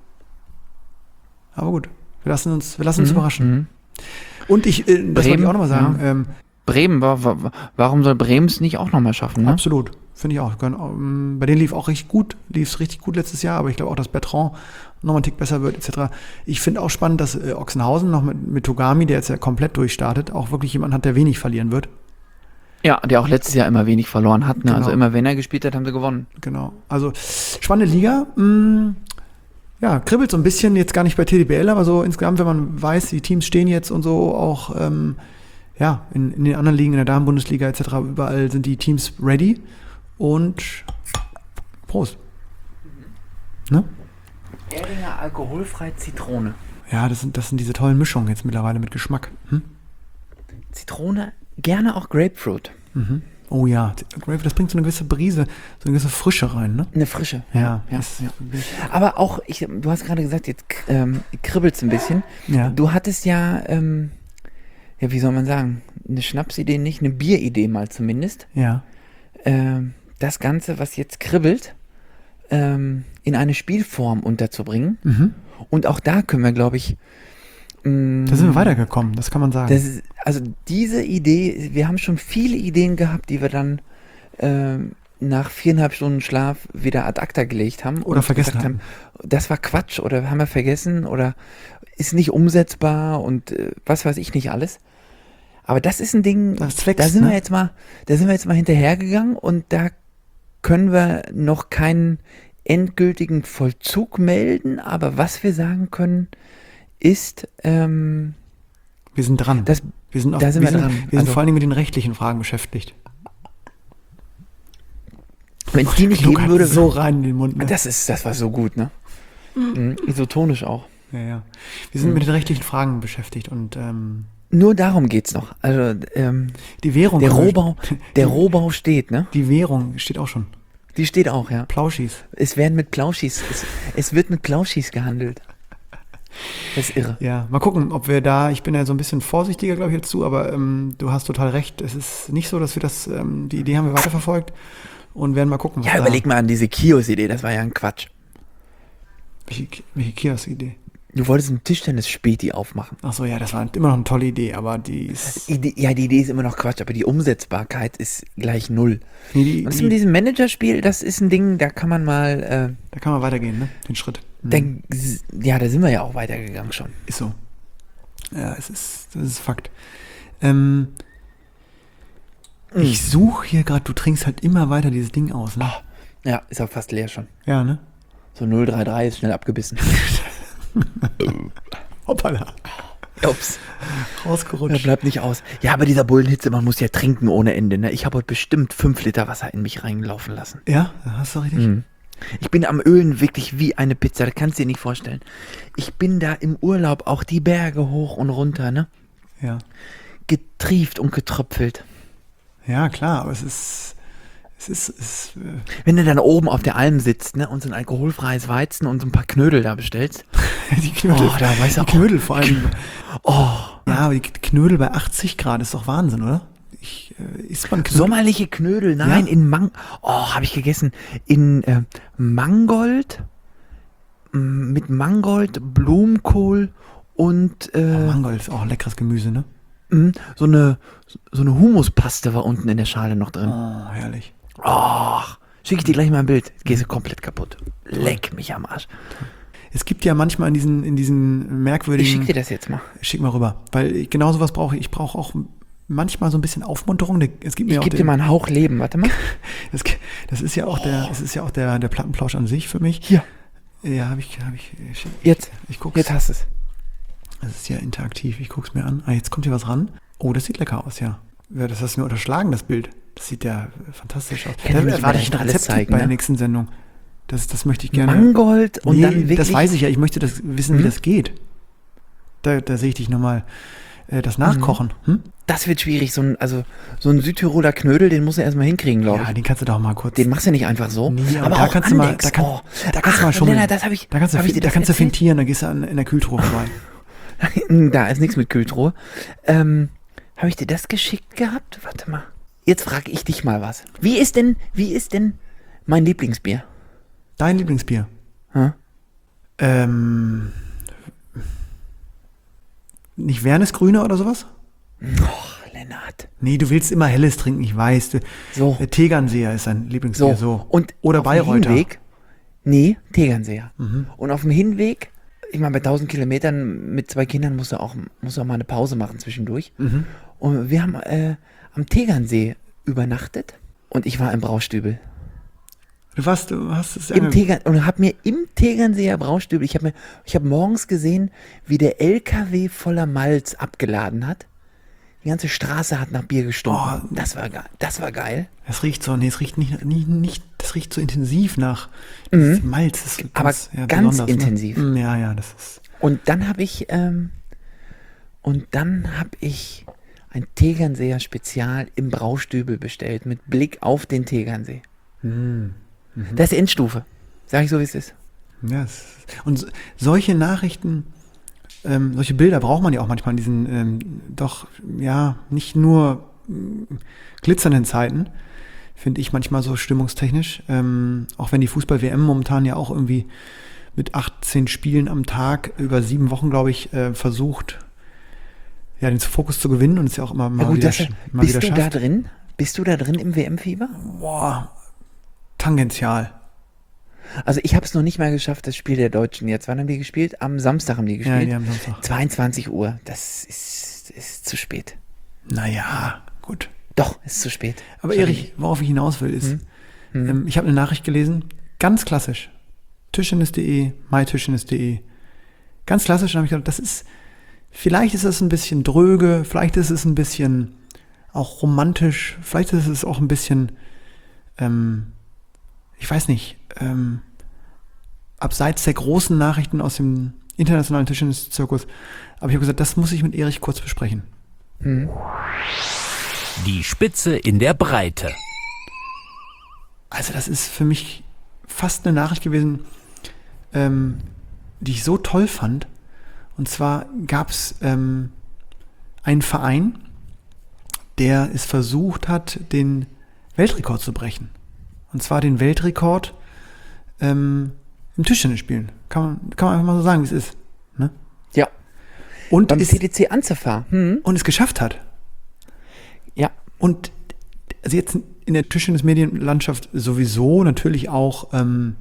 Aber gut, wir lassen uns, wir lassen uns Mhm, überraschen. mhm. Und ich, äh, das wollte Bremen, ich auch nochmal sagen, ja. ähm, Bremen, wa- wa- warum soll Bremen es nicht auch nochmal schaffen? Ne? absolut, finde ich auch. Können, ähm, bei denen lief auch richtig gut, lief es richtig gut letztes Jahr, aber ich glaube auch, dass Bertrand nochmal einen Tick besser wird, et cetera. Ich finde auch spannend, dass äh, Ochsenhausen noch mit, mit Togami, der jetzt ja komplett durchstartet, auch wirklich jemand hat, der wenig verlieren wird. Ja, der auch letztes Jahr immer wenig verloren hat. Ne? Genau. Also immer, wenn er gespielt hat, haben sie gewonnen. Genau. Also spannende Liga. Mm, ja, kribbelt so ein bisschen, jetzt gar nicht bei T D B L, aber so insgesamt, wenn man weiß, die Teams stehen jetzt und so, auch ähm, ja, in, in den anderen Ligen, in der Damen-Bundesliga et cetera, überall sind die Teams ready. Und Prost. Ne? Erdinger alkoholfrei Zitrone. Ja, das sind, das sind diese tollen Mischungen jetzt mittlerweile mit Geschmack. Hm? Zitrone, gerne auch Grapefruit. Mhm. Oh ja, das bringt so eine gewisse Brise, so eine gewisse Frische rein, ne? Eine frische. Ja, ja, das- ja. Aber auch, ich, du hast gerade gesagt, jetzt ähm, kribbelt es ein bisschen. Ja. Du hattest ja, ähm, ja, wie soll man sagen, eine Schnapsidee nicht, eine Bieridee mal zumindest. Ja. Ähm, das Ganze, was jetzt kribbelt, ähm, in eine Spielform unterzubringen. Mhm. Und auch da können wir, glaube ich, mh, Da sind wir weitergekommen, das kann man sagen. Das ist, also diese Idee, wir haben schon viele Ideen gehabt, die wir dann ähm, nach viereinhalb Stunden Schlaf wieder ad acta gelegt haben. Oder und vergessen gesagt haben, das war Quatsch oder haben wir vergessen oder ist nicht umsetzbar und äh, was weiß ich nicht alles. Aber das ist ein Ding, Das wächst, da sind ne? wir jetzt mal, da sind wir jetzt mal hinterhergegangen und da können wir noch keinen endgültigen Vollzug melden, aber was wir sagen können, ist, ähm, Wir sind dran. das, wir sind, auf, da sind wir wir sind, dran. wir sind Also- vor allem mit den rechtlichen Fragen beschäftigt. wenn es die nicht Luke geben hat würde, so rein in den Mund. Ne? das ist, das war so gut, ne? Mhm. Isotonisch auch. Ja, ja. Wir sind Mhm. mit den rechtlichen Fragen beschäftigt und ähm, Nur darum geht's noch. Also ähm, die Währung. der können wir- Rohbau, der Rohbau steht, ne? Die Währung steht auch schon. Die steht auch, ja. Plauschis. Es werden mit Plauschis, es, es wird mit Plauschis gehandelt. Das ist irre. Ja, mal gucken, ob wir da, ich bin ja so ein bisschen vorsichtiger, glaube ich, jetzt zu, aber ähm, du hast total recht. Es ist nicht so, dass wir das, ähm, die Idee haben wir weiterverfolgt und werden mal gucken, was Ja, da, überleg mal an diese Kiosk-Idee, das war ja ein Quatsch. welche, welche Kiosk-Idee. Du wolltest einen Tischtennis-Späti aufmachen. Ach so, ja, das war immer noch eine tolle Idee, aber die ist, Idee, ja, die Idee ist immer noch Quatsch, aber die Umsetzbarkeit ist gleich null. nee, die, Und das die, mit diesem Managerspiel, das ist ein Ding, da kann man mal, äh, da kann man weitergehen, ne, den Schritt. Mhm. denk, ja, da sind wir ja auch weitergegangen schon. Ist so. Ja, es ist, das ist Fakt. Ähm, Mhm. ich suche hier gerade, du trinkst halt immer weiter dieses Ding aus, ne? Ja, ist auch fast leer schon. Ja, ne? So null drei drei ist schnell abgebissen. Hoppala. Ups. Da Rausgerutscht. bleibt nicht aus. Ja, aber dieser Bullenhitze, man muss ja trinken ohne Ende. Ne? Ich habe heute bestimmt fünf Liter Wasser in mich reinlaufen lassen. Ja, hast du richtig. Mhm. Ich bin am Ölen wirklich wie eine Pizza, das kannst du dir nicht vorstellen. Ich bin da im Urlaub auch die Berge hoch und runter, ne? Ja. Getrieft und getröpfelt. Ja, klar, aber es ist, es ist, es ist äh, Wenn du dann oben auf der Alm sitzt, ne, und so ein alkoholfreies Weizen und so ein paar Knödel da bestellst. die Knödel, Oh, da weiß er die Knödel vor allem. Oh, Ja, aber die Knödel bei achtzig Grad ist doch Wahnsinn, oder? Ich, äh, isst man Knödel? sommerliche Knödel, nein, Ja? in Mang... Oh, habe ich gegessen. In äh, Mangold, m, mit Mangold, Blumenkohl und äh, Mangold ist auch leckeres Gemüse, ne? m, so eine so eine Humuspaste war unten in der Schale noch drin. Oh, herrlich. Oh, schicke ich dir gleich mal ein Bild. Gehst du komplett kaputt. Leck mich am Arsch. Es gibt ja manchmal in diesen, in diesen merkwürdigen... Ich schicke dir das jetzt mal. Schick mal rüber. Weil ich, genau sowas brauche ich. Ich brauche auch manchmal so ein bisschen Aufmunterung. Es gibt mir Ich auch gebe dir den, mal einen Hauch Leben. Warte mal. das, das ist ja auch der, das ist ja auch der, der Plattenplausch an sich für mich. Hier, Ja, habe ich, habe ich, ich, jetzt. ich guck's. Jetzt hast du es. Das ist ja interaktiv. Ich guck's mir an. Ah, jetzt kommt hier was ran. Oh, das sieht lecker aus, ja. Ja, das hast du mir unterschlagen, das Bild. Das sieht ja fantastisch aus. Kann ja nicht warte mehr ich ein alles Rezept zeigen, bei der ne? nächsten Sendung. Das, das möchte ich gerne. Mangold und nee, dann wirklich... das weiß ich ja. Ich möchte das wissen, wie Mhm. das geht. Da, da sehe ich dich nochmal äh, das nachkochen. Hm? Das wird schwierig. So ein, also, so ein Südtiroler Knödel, den musst du erstmal hinkriegen, glaube ich. Ja, den kannst du doch mal kurz. Den machst du nicht einfach so. Nee, aber aber da auch kannst du mal- Andex. da kann- oh. da kannst du Ach, mal schummeln. Lennart, das habe ich, Da kannst du, hab ich dir da das kannst du erzählt? fintieren, da gehst du an, in der Kühltruhe vorbei. Da ist nichts mit Kühltruhe. Ähm, habe ich dir das geschickt gehabt? Warte mal. Jetzt frage ich dich mal was. Wie ist denn, wie ist denn mein Lieblingsbier? Dein Lieblingsbier? Hm? Ähm, nicht Wernes Grüne oder sowas? Och, Lennart. Nee, du willst immer Helles trinken, ich weiß. Du, So. Der Tegernseer ist dein Lieblingsbier, So. so. Und Oder auf dem Bayreuther. Hinweg, nee, Tegernseer. Mhm. Und auf dem Hinweg, ich meine, bei tausend Kilometern mit zwei Kindern musst du auch, musst du auch mal eine Pause machen zwischendurch. Mhm. Und wir haben äh, am Tegernsee übernachtet und ich war im Braustübel. Du warst, du hast es Im ange- Tegern und habe mir im Tegernseer Braustübel, ich habe mir, ich habe morgens gesehen, wie der L K W voller Malz abgeladen hat. Die ganze Straße hat nach Bier gestunken. Oh. Das war geil. Das war geil. Das riecht so, nee, es riecht nicht, nicht, nicht, das riecht so intensiv nach das Malz. Das ist Mhm. Aber ganz besonders, intensiv. Ne? Mm, Ja, ja, das ist. Und dann habe ich, ähm, und dann habe ich ein Tegernseer Spezial im Braustübel bestellt mit Blick auf den Tegernsee. Mm. Das ist die Endstufe. Sag ich so, wie es ist. Ja, es, und so- solche Nachrichten, ähm, solche Bilder braucht man ja auch manchmal in diesen ähm, doch, ja, nicht nur mm, glitzernden Zeiten, finde ich manchmal so stimmungstechnisch. Ähm, auch wenn die Fußball-W M momentan ja auch irgendwie mit achtzehn Spielen am Tag über sieben Wochen, glaube ich, äh, versucht, ja, den Fokus zu gewinnen und es ja auch immer mal Ja, gut, wieder, das, sch- mal bist wieder du da schafft. drin? Bist du da drin im W M-Fieber? Boah, tangential. Also ich habe es noch nicht mal geschafft, das Spiel der Deutschen jetzt. Wann haben die gespielt? Am Samstag haben die Ja, gespielt. die haben Samstag. zweiundzwanzig Uhr. Das ist, ist zu spät. Naja, gut. Doch, ist zu spät. Aber Sorry. Erich, worauf ich hinaus will, ist, Mhm. Mhm. Ähm, ich habe eine Nachricht gelesen, ganz klassisch. Tischtennis punkt de, mytischtennis punkt de. Ganz klassisch, und habe ich gedacht, das ist, vielleicht ist es ein bisschen dröge, vielleicht ist es ein bisschen auch romantisch, vielleicht ist es auch ein bisschen, ähm, ich weiß nicht, ähm, abseits der großen Nachrichten aus dem internationalen Tischtennis-Zirkus. Aber ich habe gesagt, das muss ich mit Erich kurz besprechen. Mhm. Die Spitze in der Breite. Also das ist für mich fast eine Nachricht gewesen, ähm, die ich so toll fand. Und zwar gab es ähm, einen Verein, der es versucht hat, den Weltrekord zu brechen. Und zwar den Weltrekord ähm, im Tischtennis spielen. Kann man, kann man einfach mal so sagen, wie es ist. Ne? Ja. Und Beim es, C D C Anzefa. Mhm. und es geschafft hat. Ja. Und also jetzt in der Tischtennis-Medienlandschaft sowieso natürlich auch ähm,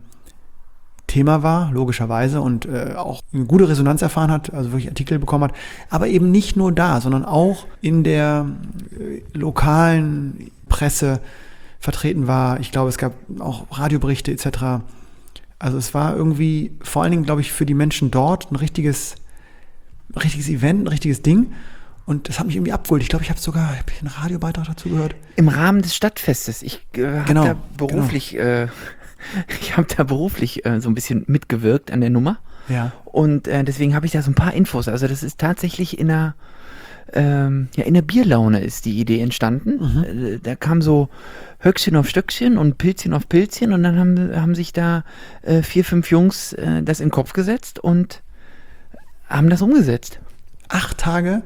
Thema war, logischerweise, und äh, auch eine gute Resonanz erfahren hat, also wirklich Artikel bekommen hat, aber eben nicht nur da, sondern auch in der äh, lokalen Presse vertreten war. Ich glaube, es gab auch Radioberichte et cetera. Also es war irgendwie vor allen Dingen, glaube ich, für die Menschen dort ein richtiges, ein richtiges Event, ein richtiges Ding. Und das hat mich irgendwie abgeholt. Ich glaube, ich habe sogar hab ich einen Radiobeitrag dazu gehört. Im Rahmen des Stadtfestes. Ich äh, habe Genau, da beruflich, äh, ich habe da beruflich äh, so ein bisschen mitgewirkt an der Nummer. Ja. Und äh, deswegen habe ich da so ein paar Infos. Also das ist tatsächlich in einer, ähm, ja, in der Bierlaune ist die Idee entstanden. Mhm. Äh, da kam so Höchstchen auf Stöckchen und Pilzchen auf Pilzchen und dann haben, haben sich da äh, vier, fünf Jungs äh, das in den Kopf gesetzt und haben das umgesetzt. Acht Tage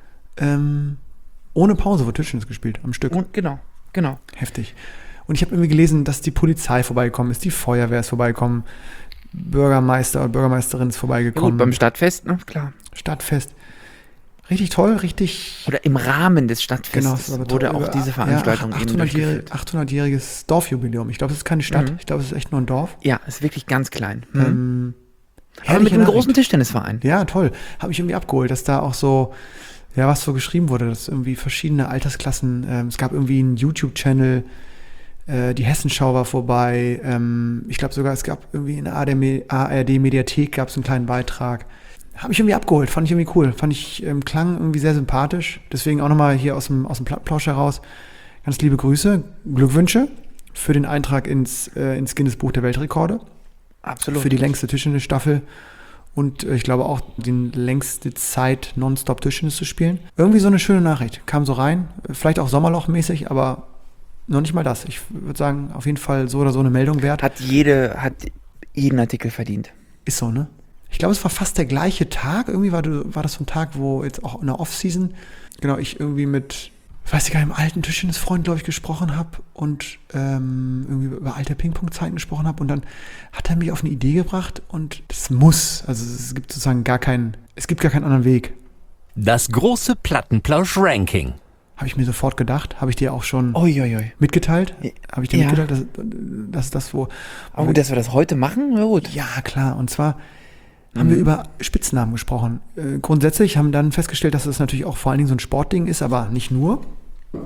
ähm, ohne Pause wurde Tischtennis gespielt, am Stück. Und genau, genau. Heftig. Und ich habe irgendwie gelesen, dass die Polizei vorbeigekommen ist, die Feuerwehr ist vorbeigekommen, Bürgermeister oder Bürgermeisterin ist Ja, vorbeigekommen. gut, beim Stadtfest, ne, klar. Stadtfest. Richtig toll, richtig. Oder im Rahmen des Stadtfestes das war aber wurde toll. auch Über- diese Veranstaltung ja, eben achthundertjährig- durchgeführt. achthundertjähriges Dorfjubiläum. Ich glaube, es ist keine Stadt. Mhm. Ich glaube, es ist echt nur ein Dorf. Ja, ist wirklich ganz klein. Mhm. Ähm, Aber mit herrliche einem Nachricht. großen Tischtennisverein. Ja, toll. Habe mich irgendwie abgeholt, dass da auch so, ja, was so geschrieben wurde, dass irgendwie verschiedene Altersklassen, ähm, es gab irgendwie einen YouTube-Channel, äh, die Hessenschau war vorbei, ähm, ich glaube sogar, es gab irgendwie in der A R D-Mediathek gab es einen kleinen Beitrag. Habe mich irgendwie abgeholt, fand ich irgendwie cool, fand ich, ähm, klang irgendwie sehr sympathisch, deswegen auch nochmal hier aus dem, aus dem Plattenplausch heraus ganz liebe Grüße, Glückwünsche für den Eintrag ins, äh, ins Guinness-Buch der Weltrekorde. Absolut. Für die längste Tischtennis-Staffel und äh, ich glaube auch die längste Zeit nonstop Tischtennis zu spielen. Irgendwie so eine schöne Nachricht. Kam so rein, vielleicht auch Sommerlochmäßig, aber noch nicht mal das. Ich würde sagen, auf jeden Fall so oder so eine Meldung wert. Hat jede, hat jeden Artikel verdient. Ist so, ne? Ich glaube, es war fast der gleiche Tag. Irgendwie war, war das so ein Tag, wo jetzt auch in der Off-Season, genau, ich irgendwie mit, weiß ich gar nicht, einem alten Tischtennisfreund, glaube ich, gesprochen habe und ähm, irgendwie über alte Ping-Pong-Zeiten gesprochen habe und dann hat er mich auf eine Idee gebracht und das muss, also es gibt sozusagen gar keinen, es gibt gar keinen anderen Weg. Das große Plattenplausch-Ranking. Habe ich mir sofort gedacht, habe ich dir auch schon Uiuiui. mitgeteilt, habe ich dir Ja. mitgeteilt, dass, dass das wo... Aber gut, dass wir das heute machen, na gut. Ja, klar. Und zwar haben wir über Spitznamen gesprochen. Äh, grundsätzlich haben dann festgestellt, dass das natürlich auch vor allen Dingen so ein Sportding ist, aber nicht nur. Und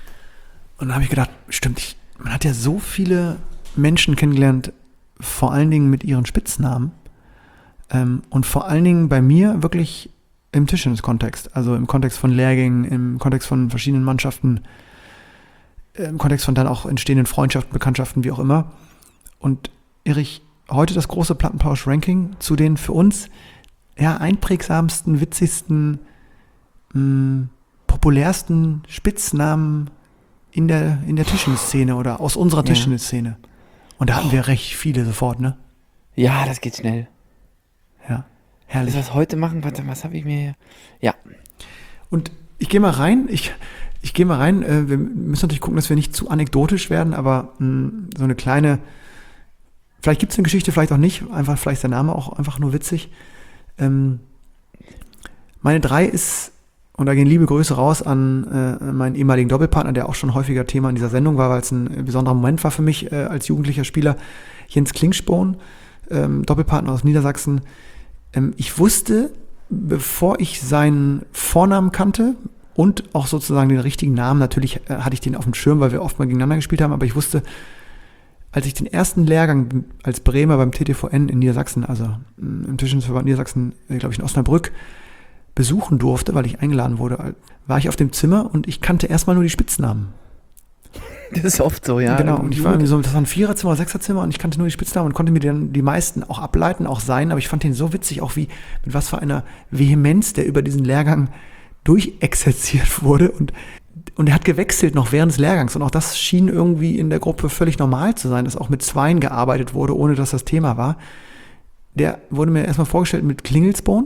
dann habe ich gedacht, stimmt, ich, man hat ja so viele Menschen kennengelernt, vor allen Dingen mit ihren Spitznamen. Ähm, und vor allen Dingen bei mir wirklich im Tischtennis-Kontext. Also im Kontext von Lehrgängen, im Kontext von verschiedenen Mannschaften, äh, im Kontext von dann auch entstehenden Freundschaften, Bekanntschaften, wie auch immer. Und Erich, heute das große Plattenplausch-Ranking zu den für uns ja einprägsamsten, witzigsten, mh, populärsten Spitznamen in der, in der Tischtennis-Szene oder aus unserer Ja. Tischtennis-Szene. Und da hatten wir recht viele sofort, ne? Ja, das geht schnell. Ja, Dass herrlich. wir das heute machen, warte, was habe ich mir hier? Ja. Und ich gehe mal rein, ich, ich gehe mal rein, äh, wir müssen natürlich gucken, dass wir nicht zu anekdotisch werden, aber mh, so eine kleine, vielleicht gibt es eine Geschichte, vielleicht auch nicht, einfach vielleicht ist der Name auch einfach nur witzig. Ähm, meine drei ist, und da gehen liebe Grüße raus an äh, meinen ehemaligen Doppelpartner, der auch schon häufiger Thema in dieser Sendung war, weil es ein besonderer Moment war für mich äh, als jugendlicher Spieler, Jens Klingspon, ähm, Doppelpartner aus Niedersachsen. Ähm, ich wusste, bevor ich seinen Vornamen kannte und auch sozusagen den richtigen Namen, natürlich äh, hatte ich den auf dem Schirm, weil wir oft mal gegeneinander gespielt haben, aber ich wusste als ich den ersten Lehrgang als Bremer beim T T V N in Niedersachsen, also im Tischtennisverband Niedersachsen, glaube ich in Osnabrück, besuchen durfte, weil ich eingeladen wurde, war ich auf dem Zimmer und ich kannte erstmal nur die Spitznamen. Das ist oft so, ja. Genau, und ich war irgendwie so, das war ein Viererzimmer oder Sechserzimmer und ich kannte nur die Spitznamen und konnte mir dann die meisten auch ableiten, auch sein, aber ich fand den so witzig, auch wie, mit was für einer Vehemenz der über diesen Lehrgang durchexerziert wurde und, und er hat gewechselt noch während des Lehrgangs und auch das schien irgendwie in der Gruppe völlig normal zu sein, dass auch mit Zweien gearbeitet wurde, ohne dass das Thema war. Der wurde mir erstmal vorgestellt mit Klingelsbohn.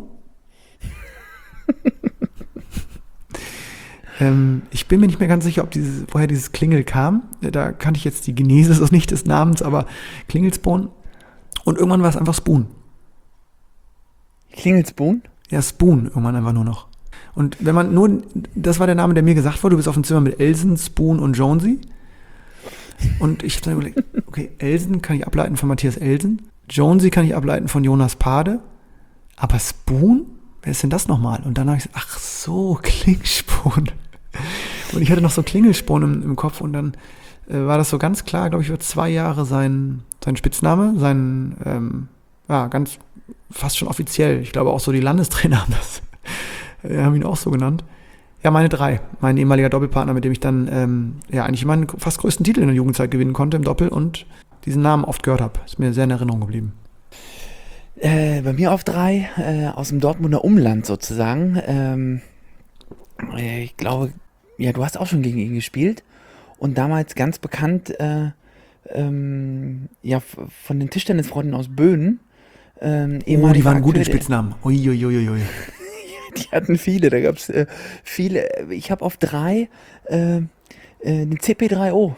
Ähm, ich bin mir nicht mehr ganz sicher, ob dieses, woher dieses Klingel kam. Da kannte ich jetzt die Genese so nicht des Namens, aber Klingelspoon. Und irgendwann war es einfach Spoon. Klingelspoon? Ja, Spoon irgendwann einfach nur noch. Und wenn man nur, das war der Name, der mir gesagt wurde, du bist auf dem Zimmer mit Elsen, Spoon und Jonesy. Und ich habe dann überlegt, okay, Elsen kann ich ableiten von Matthias Elsen. Jonesy kann ich ableiten von Jonas Pade. Aber Spoon? Wer ist denn das nochmal? Und dann habe ich gesagt, ach so, Klingelspoon. Und ich hatte noch so Klingelspoon im, im Kopf und dann äh, war das so ganz klar, glaube ich, über zwei Jahre sein, sein Spitzname, sein, ähm, ja, ganz, fast schon offiziell. Ich glaube auch so die Landestrainer haben das, äh, haben ihn auch so genannt. Ja, meine drei. Mein ehemaliger Doppelpartner, mit dem ich dann, ähm, ja, eigentlich meinen fast größten Titel in der Jugendzeit gewinnen konnte im Doppel und diesen Namen oft gehört habe. Ist mir sehr in Erinnerung geblieben. Äh, bei mir auf drei, äh, aus dem Dortmunder Umland sozusagen. Ähm, äh, ich glaube, ja, du hast auch schon gegen ihn gespielt und damals ganz bekannt, äh, ähm, ja, f- von den Tischtennisfreunden aus Böhmen. Ähm, Oh, die ehemaliger waren gut im Akteur der- Spitznamen. Uiuiuiui. Die hatten viele, da gab es äh, viele. Ich habe auf drei äh, äh, den C P drei O.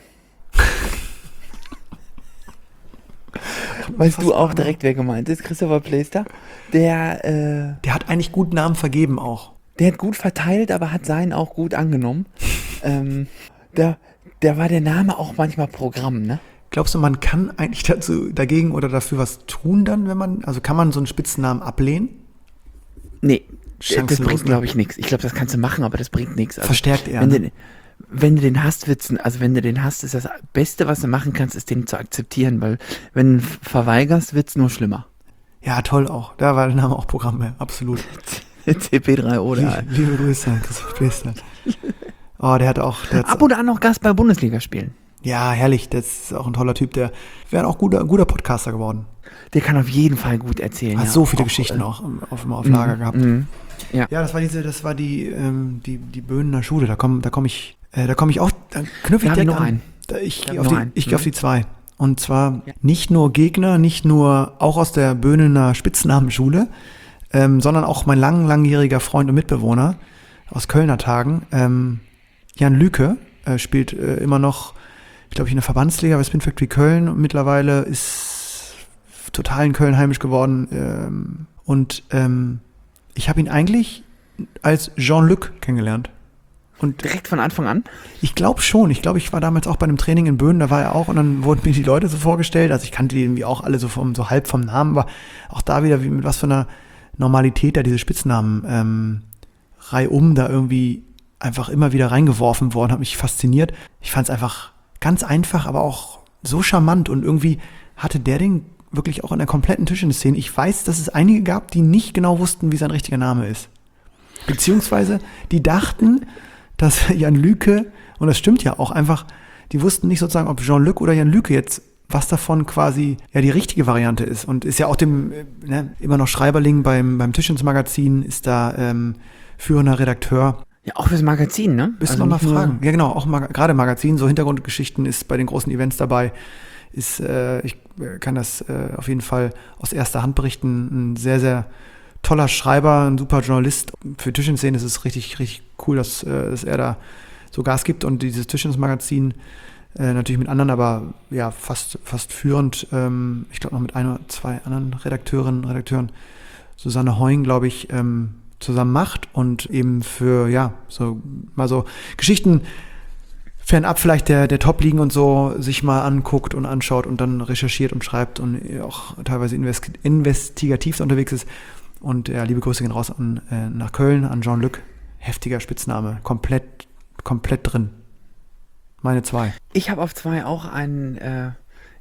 Weißt du auch direkt, wer gemeint ist? Christopher Plaister. Der, äh, Der hat eigentlich gut Namen vergeben auch. der hat gut verteilt, aber hat seinen auch gut angenommen. ähm, da, da war der Name auch manchmal Programm, ne? Glaubst du, man kann eigentlich dazu, dagegen oder dafür was tun dann, wenn man, also kann man so einen Spitznamen ablehnen? Nee, das Chancenlos, bringt, ne? glaube ich, nichts. Ich glaube, das kannst du machen, aber das bringt nichts. Also, Verstärkt eher, Wenn, ne? du, wenn du den hast, wird's, also wenn du den hast, ist das Beste, was du machen kannst, ist den zu akzeptieren, weil wenn du ihn verweigerst, wird es nur schlimmer. Ja, toll auch. Da war der Name auch Programm mehr, absolut. C P drei O, oder? Liebe, liebe Grüße an Christoph Plaister. Oh, der hat auch, der hat, Ab und an noch Gast bei Bundesligaspielen. ja, herrlich, das ist auch ein toller Typ, der wäre auch guter, guter Podcaster geworden. Der kann auf jeden Fall gut erzählen. Hat ja. so viele Auch, Geschichten äh, auch auf, auf Lager gehabt. Mhm. Ja. Ja, das war diese, das war die, ähm, die, die Böhnener Schule, da komme da komm ich, äh, da komme ich auch, da knüpfe ich Da hab ich direkt noch an. einen. Da, ich Da gehe hab auf, noch die- einen. ich gehe auf Mhm. die zwei. Und zwar Ja. nicht nur Gegner, nicht nur, auch aus der Böhnener Spitznamenschule, ähm, sondern auch mein lang, langjähriger Freund und Mitbewohner aus Kölner Tagen, ähm, Jan Lüke, äh, spielt äh, immer noch, ich glaube, in der Verbandsliga bei Spin Factory Köln und mittlerweile ist total in Köln heimisch geworden. Ähm, und ähm, ich habe ihn eigentlich als Jean-Luc kennengelernt. Und Direkt von Anfang an? ich glaube schon. Ich glaube, ich war damals auch bei einem Training in Böhmen, da war er auch und dann wurden mir die Leute so vorgestellt. Also ich kannte die irgendwie auch alle so, vom, so halb vom Namen, aber auch da wieder, wie, mit was für einer Normalität da diese Spitznamen ähm, reihum da irgendwie einfach immer wieder reingeworfen worden, hat mich fasziniert. Ich fand es einfach ganz einfach, aber auch so charmant und irgendwie hatte der den wirklich auch in der kompletten Tischtennis-Szene. Ich weiß, dass es einige gab, die nicht genau wussten, wie sein richtiger Name ist. Beziehungsweise die dachten, dass Jan Lüke, und das stimmt ja auch einfach, die wussten nicht sozusagen, ob Jean-Luc oder Jan Lüke jetzt, was davon quasi ja die richtige Variante ist. Und ist ja auch dem, äh, ne, immer noch Schreiberling beim, beim Tischtennis-Magazin, ist da ähm, führender Redakteur. Ja, auch fürs Magazin, ne? Müssen Also wir mal nicht nur- fragen. Ja genau, auch Mag- gerade Magazin, so Hintergrundgeschichten ist bei den großen Events dabei. Ist, äh, ich äh, kann das äh, auf jeden Fall aus erster Hand berichten, ein sehr, sehr toller Schreiber, ein super Journalist. Für Tischtennis-Szene ist es richtig, richtig cool, dass, äh, dass er da so Gas gibt und dieses Tischtennis-Magazin äh, natürlich mit anderen, aber ja, fast, fast führend, ähm, ich glaube noch mit ein oder zwei anderen Redakteurinnen, Redakteuren, Susanne Heung, glaube ich, ähm, zusammen macht und eben für, ja, so mal so Geschichten fernab vielleicht der, der Top-Ligen und so sich mal anguckt und anschaut und dann recherchiert und schreibt und auch teilweise invest- investigativ unterwegs ist. Und ja, liebe Grüße gehen raus an, äh, nach Köln, an Jean-Luc. Heftiger Spitzname. Komplett, komplett drin. Meine zwei. Ich habe auf zwei auch einen, äh,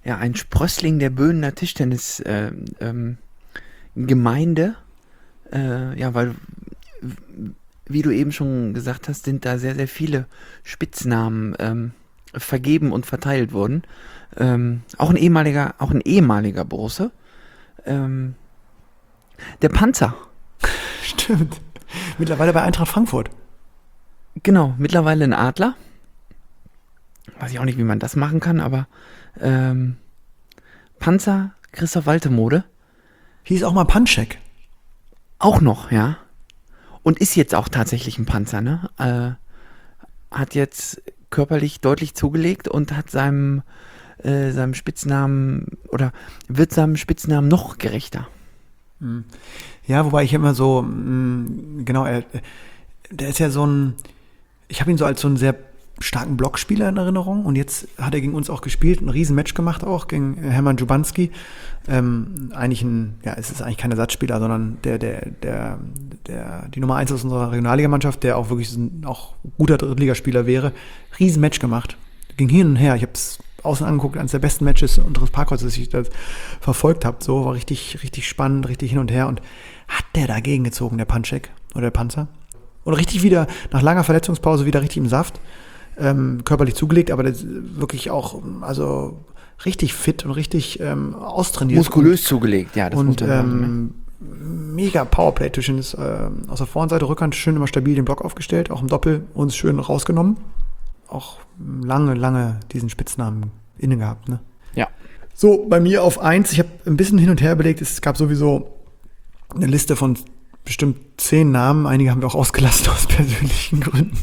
ja, ein Sprössling der Böhnener Tischtennis äh, ähm, Gemeinde. Äh, ja, weil, wie du eben schon gesagt hast, sind da sehr, sehr viele Spitznamen ähm, vergeben und verteilt worden. Ähm, auch ein ehemaliger, auch ein ehemaliger Borusse. Ähm, der Panzer. Stimmt. Mittlerweile bei Eintracht Frankfurt. Genau, mittlerweile ein Adler. Weiß ich auch nicht, wie man das machen kann, aber ähm, Panzer, Christoph Waltemode. Hieß auch mal Panschek. Auch noch, ja. Und ist jetzt auch tatsächlich ein Panzer, ne? Äh, hat jetzt körperlich deutlich zugelegt und hat seinem, äh, seinem Spitznamen oder wird seinem Spitznamen noch gerechter. Ja, wobei ich immer so, mh, genau, er, der ist ja so ein, ich habe ihn so als so einen sehr starken Blockspieler in Erinnerung und jetzt hat er gegen uns auch gespielt, ein Riesenmatch gemacht auch gegen Hermann Jubanski. Ähm, eigentlich ein, ja, es ist eigentlich kein Ersatzspieler, sondern der, der, der, der, die Nummer eins aus unserer Regionalligamannschaft, der auch wirklich ein, auch guter Drittligaspieler wäre. Riesenmatch gemacht. Ging hin und her. Ich habe es außen angeguckt, eines der besten Matches unseres Parkhauses, das ich das verfolgt habe. So, war richtig, richtig spannend, richtig hin und her und hat der dagegen gezogen, der Panschek oder der Panzer. Und richtig wieder, nach langer Verletzungspause wieder richtig im Saft. Ähm, körperlich zugelegt, aber das wirklich auch, also richtig fit und richtig ähm, austrainiert. Muskulös und, zugelegt, ja. Das und muss man sagen, ähm, mega Powerplay-Tischchen ist äh, aus der Vorhandseite, Rückhand schön immer stabil den Block aufgestellt, auch im Doppel uns schön rausgenommen. Auch lange, lange diesen Spitznamen inne gehabt, ne? Ja. So, bei mir auf eins, ich habe ein bisschen hin und her überlegt, es gab sowieso eine Liste von bestimmt zehn Namen, einige haben wir auch ausgelassen aus persönlichen Gründen.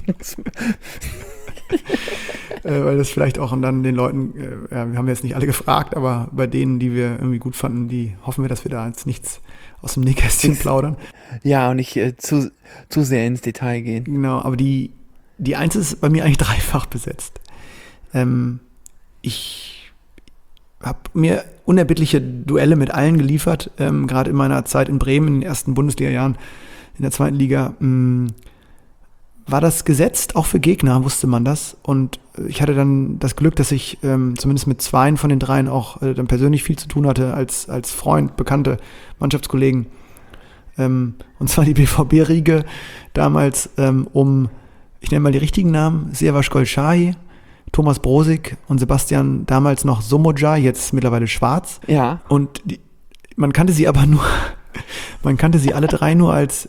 äh, weil das vielleicht auch und dann den Leuten, äh, ja, wir haben jetzt nicht alle gefragt, aber bei denen, die wir irgendwie gut fanden, die hoffen wir, dass wir da jetzt nichts aus dem Nähkästchen plaudern. Ja, und nicht äh, zu, zu sehr ins Detail gehen. Genau, aber die, die Eins ist bei mir eigentlich dreifach besetzt. Ähm, ich habe mir unerbittliche Duelle mit allen geliefert, ähm, gerade in meiner Zeit in Bremen, in den ersten Bundesliga-Jahren, in der zweiten Liga, mh, war das gesetzt, auch für Gegner wusste man das und ich hatte dann das Glück, dass ich ähm, zumindest mit zweien von den dreien auch äh, dann persönlich viel zu tun hatte, als, als Freund, Bekannte, Mannschaftskollegen, ähm, und zwar die B V B-Riege damals ähm, um, ich nenne mal die richtigen Namen, Siavash Golshahi, Thomas Brosig und Sebastian damals noch Somoja, jetzt mittlerweile Schwarz. Ja. Und die, man kannte sie aber nur, man kannte sie alle drei nur als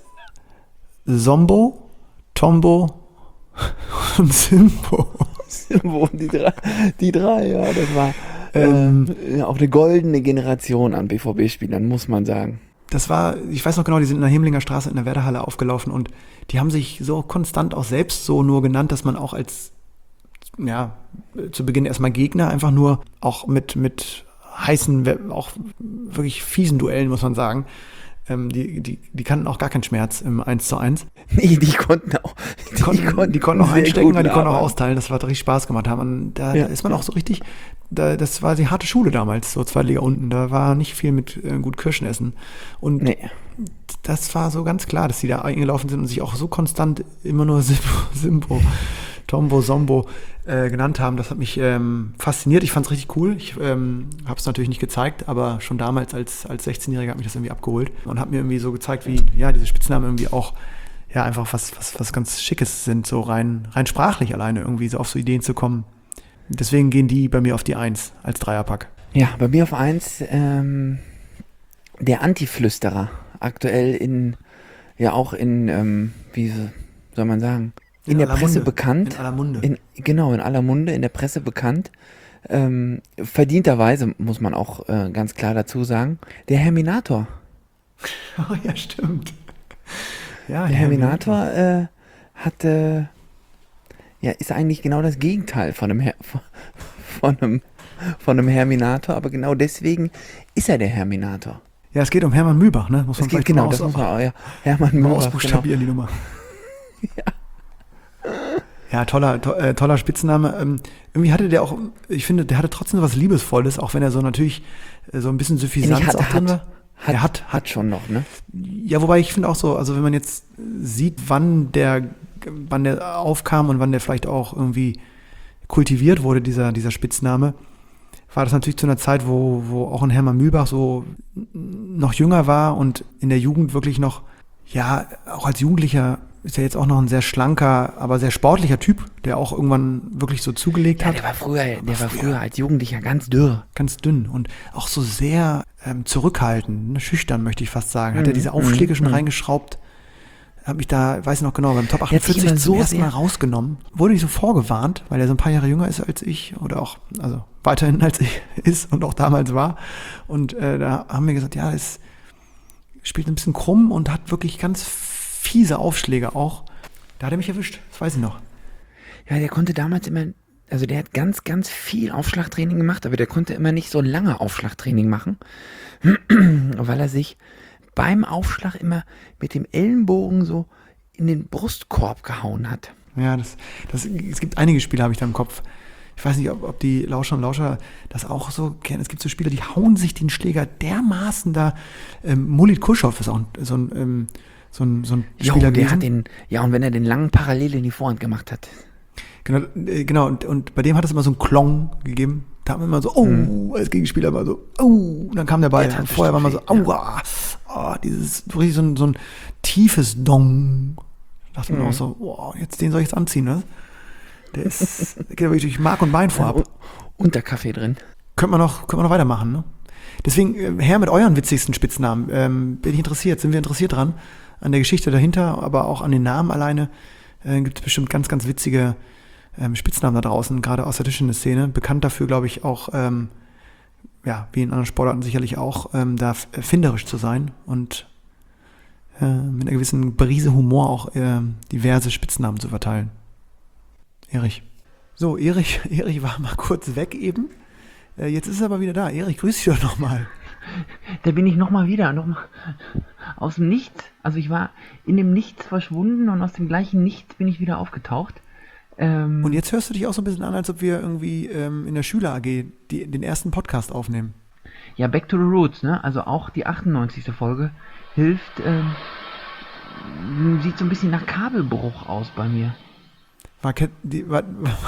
Zombo, Tombo und Simbo. Simbo, die drei, die drei, ja, das war ähm, ähm, auch eine goldene Generation an B V B-Spielern, muss man sagen. Das war, ich weiß noch genau, die sind in der Hemlinger Straße in der Werderhalle aufgelaufen und die haben sich so konstant auch selbst so nur genannt, dass man auch als, ja, zu Beginn erstmal Gegner einfach nur auch mit, mit heißen, auch wirklich fiesen Duellen, muss man sagen, Ähm, die, die, die kannten auch gar keinen Schmerz im eins zu eins. Nee, die konnten auch. Die, die, konnten, konnten, die konnten auch einstecken, die konnten auch labern. austeilen. Das hat richtig Spaß gemacht. Haben. Da, Ja. da ist man auch so richtig, da, das war die harte Schule damals, so Zweitliga unten. Da war nicht viel mit äh, gut Kirschen essen. Und Nee. das war so ganz klar, dass die da eingelaufen sind und sich auch so konstant immer nur Simbo, Simbo Tombo, Sombo äh, genannt haben. Das hat mich ähm, fasziniert. Ich fand es richtig cool. Ich ähm, habe es natürlich nicht gezeigt, aber schon damals als, als sechzehnjähriger hat mich das irgendwie abgeholt und hat mir irgendwie so gezeigt, wie ja diese Spitznamen irgendwie auch ja einfach was, was, was ganz Schickes sind, so rein, rein sprachlich alleine irgendwie so auf so Ideen zu kommen. Deswegen gehen die bei mir auf die Eins als Dreierpack. Ja, bei mir auf eins ähm, der Antiflüsterer. Aktuell in, ja auch in, ähm, wie soll man sagen, in, in der Presse Munde. bekannt. In aller Munde. In, genau, in aller Munde, in der Presse bekannt. Ähm, verdienterweise, muss man auch äh, ganz klar dazu sagen, der Herminator. Oh ja, stimmt. Ja, Der Herminator äh, hat, äh, ja, ist eigentlich genau das Gegenteil von einem, Her- von einem, von einem Herminator, aber genau deswegen ist er der Herminator. Ja, es geht um Hermann Mühlbach, ne? Muss man Es geht vielleicht genau, mal das aus- muss man auch, ja. Hermann mal Mühlbach, genau. ausbuchstabieren, die Nummer. Ja, toller, to, äh, toller Spitzname. Ähm, irgendwie hatte der auch, ich finde, der hatte trotzdem so was Liebesvolles, auch wenn er so natürlich äh, so ein bisschen Suffisanz Hat- auch drin war. Hat, Er hat, hat schon noch, ne? Ja, wobei ich finde auch so, also wenn man jetzt sieht, wann der, wann der aufkam und wann der vielleicht auch irgendwie kultiviert wurde, dieser, dieser Spitzname, war das natürlich zu einer Zeit, wo, wo auch ein Hermann Mühlbach so noch jünger war und in der Jugend wirklich noch, ja, auch als Jugendlicher ist er jetzt auch noch ein sehr schlanker, aber sehr sportlicher Typ, der auch irgendwann wirklich so zugelegt Ja, hat. der war früher, der war früher. früher als Jugendlicher ganz dürr. Ganz dünn und auch so sehr ähm, zurückhaltend, ne, schüchtern möchte ich fast sagen. Hat er Mhm, diese Aufschläge mhm, schon mhm. reingeschraubt. Hab mich da, weiß ich noch genau, beim Top Der hat sich achtundvierzig immer zum so ersten Mal sehr- rausgenommen. Wurde nicht so vorgewarnt, weil er so ein paar Jahre jünger ist als ich oder auch, also weiterhin als ich ist und auch damals war. Und äh, da haben wir gesagt, ja, es spielt ein bisschen krumm und hat wirklich ganz fiese Aufschläge auch. Da hat er mich erwischt, das weiß ich noch. Ja, der konnte damals immer, also der hat ganz, ganz viel Aufschlagtraining gemacht, aber der konnte immer nicht so lange Aufschlagtraining machen, weil er sich beim Aufschlag immer mit dem Ellenbogen so in den Brustkorb gehauen hat. Ja, das, das, es gibt einige Spiele, habe ich da im Kopf. Ich weiß nicht, ob, ob die Lauscher und Lauscher das auch so kennen. Es gibt so Spieler, die hauen sich den Schläger dermaßen da. Ähm, Mulit Kuschow ist auch ein, so ein, ähm, so ein, so ein Jo, Spieler der gewesen. hat den, ja, und wenn er den langen Parallel in die Vorhand gemacht hat. Genau, äh, genau und, und bei dem hat es immer so einen Klong gegeben. Da haben wir immer so, oh, als Gegenspieler immer so, oh, und dann kam der Ball. Der tat Und vorher war man so, bestimmt weh, aua, oh, dieses, so richtig so ein, so ein tiefes Dong. Da dachte man Mhm. auch so, wow, jetzt den soll ich jetzt anziehen, ne? Der ist, der geht ja wirklich durch Mark und Bein vorab. Und, und der Kaffee drin. Könnte man noch, könnte man noch weitermachen, ne? Deswegen, äh, her mit euren witzigsten Spitznamen. Ähm, bin ich interessiert, sind wir interessiert dran? An der Geschichte dahinter, aber auch an den Namen alleine. Äh, gibt es bestimmt ganz, ganz witzige ähm, Spitznamen da draußen, gerade aus der Tischtennis-Szene. Bekannt dafür, glaube ich, auch, ähm, ja, wie in anderen Sportarten sicherlich auch, ähm, da f- erfinderisch zu sein und äh, mit einer gewissen Brise Humor auch äh, diverse Spitznamen zu verteilen. Erich. So, Erich, Erich war mal kurz weg eben. Äh, jetzt ist er aber wieder da. Erich, grüß dich doch nochmal. Da bin ich nochmal wieder, nochmal aus dem Nichts. Also ich war in dem Nichts verschwunden und aus dem gleichen Nichts bin ich wieder aufgetaucht. Ähm, Und jetzt hörst du dich auch so ein bisschen an, als ob wir irgendwie ähm, in der Schüler-A G die, den ersten Podcast aufnehmen. ja, Back to the Roots, ne? Also auch die achtundneunzigste Folge hilft, ähm, sieht so ein bisschen nach Kabelbruch aus bei mir. War, Kat- die, war,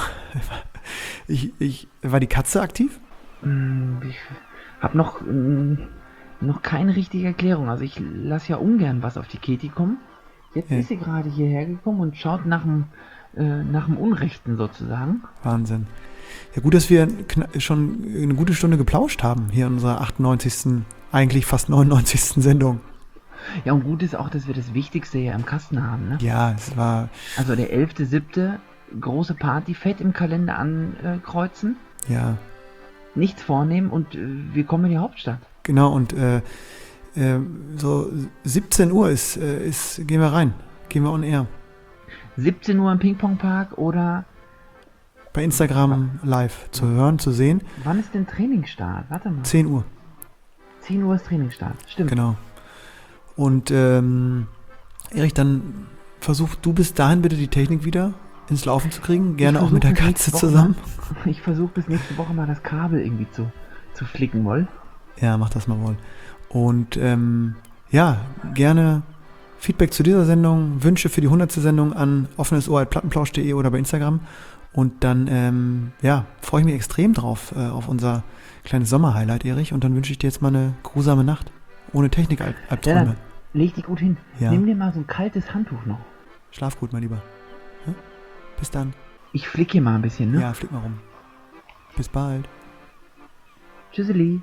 ich, ich, war die Katze aktiv? Hm, Ich habe noch, mm, noch keine richtige Erklärung. Also ich lasse ja ungern was auf die Keti kommen. Jetzt Ja. ist sie gerade hierher gekommen und schaut nach dem, äh, nach dem Unrechten sozusagen. Wahnsinn. Ja, gut, dass wir kna- schon eine gute Stunde geplauscht haben hier in unserer achtundneunzigsten, eigentlich fast neunundneunzigsten Sendung. Ja, und gut ist auch, dass wir das Wichtigste ja im Kasten haben, ne? Ja, es war, Also der elfte siebte große Party, fett im Kalender ankreuzen, ja, nichts vornehmen und äh, wir kommen in die Hauptstadt. genau. Und äh, äh, so siebzehn Uhr ist, äh, ist, gehen wir rein. Gehen wir on air. siebzehn Uhr im Ping-Pong-Park oder Bei Instagram live zu hören, zu sehen. wann ist denn Trainingsstart? Warte mal. zehn Uhr, zehn Uhr ist Trainingsstart. Stimmt. genau. Und ähm, Erich, dann versuch du bis dahin bitte die Technik wieder ins Laufen zu kriegen. Gerne Ich auch mit der versuch bis Katze nächste Woche zusammen. Mal, ich versuche bis nächste Woche mal das Kabel irgendwie zu, zu flicken wohl. Ja, mach das mal wohl. Und ähm, ja, gerne Feedback zu dieser Sendung, Wünsche für die hundertste Sendung an offenesohr at plattenplausch punkt de oder bei Instagram. Und dann, ähm, ja, freue ich mich extrem drauf, äh, auf unser kleines Sommerhighlight, Erich. Und dann wünsche ich dir jetzt mal eine grusame Nacht. Ohne Ja, Technik-Albträume. dann leg dich gut hin. Ja. Nimm dir mal so ein kaltes Handtuch noch. Schlaf gut, mein Lieber. Ja? Bis dann. Ich flick hier mal ein bisschen, ne? Ja, flieg mal rum. Bis bald. Tschüsseli.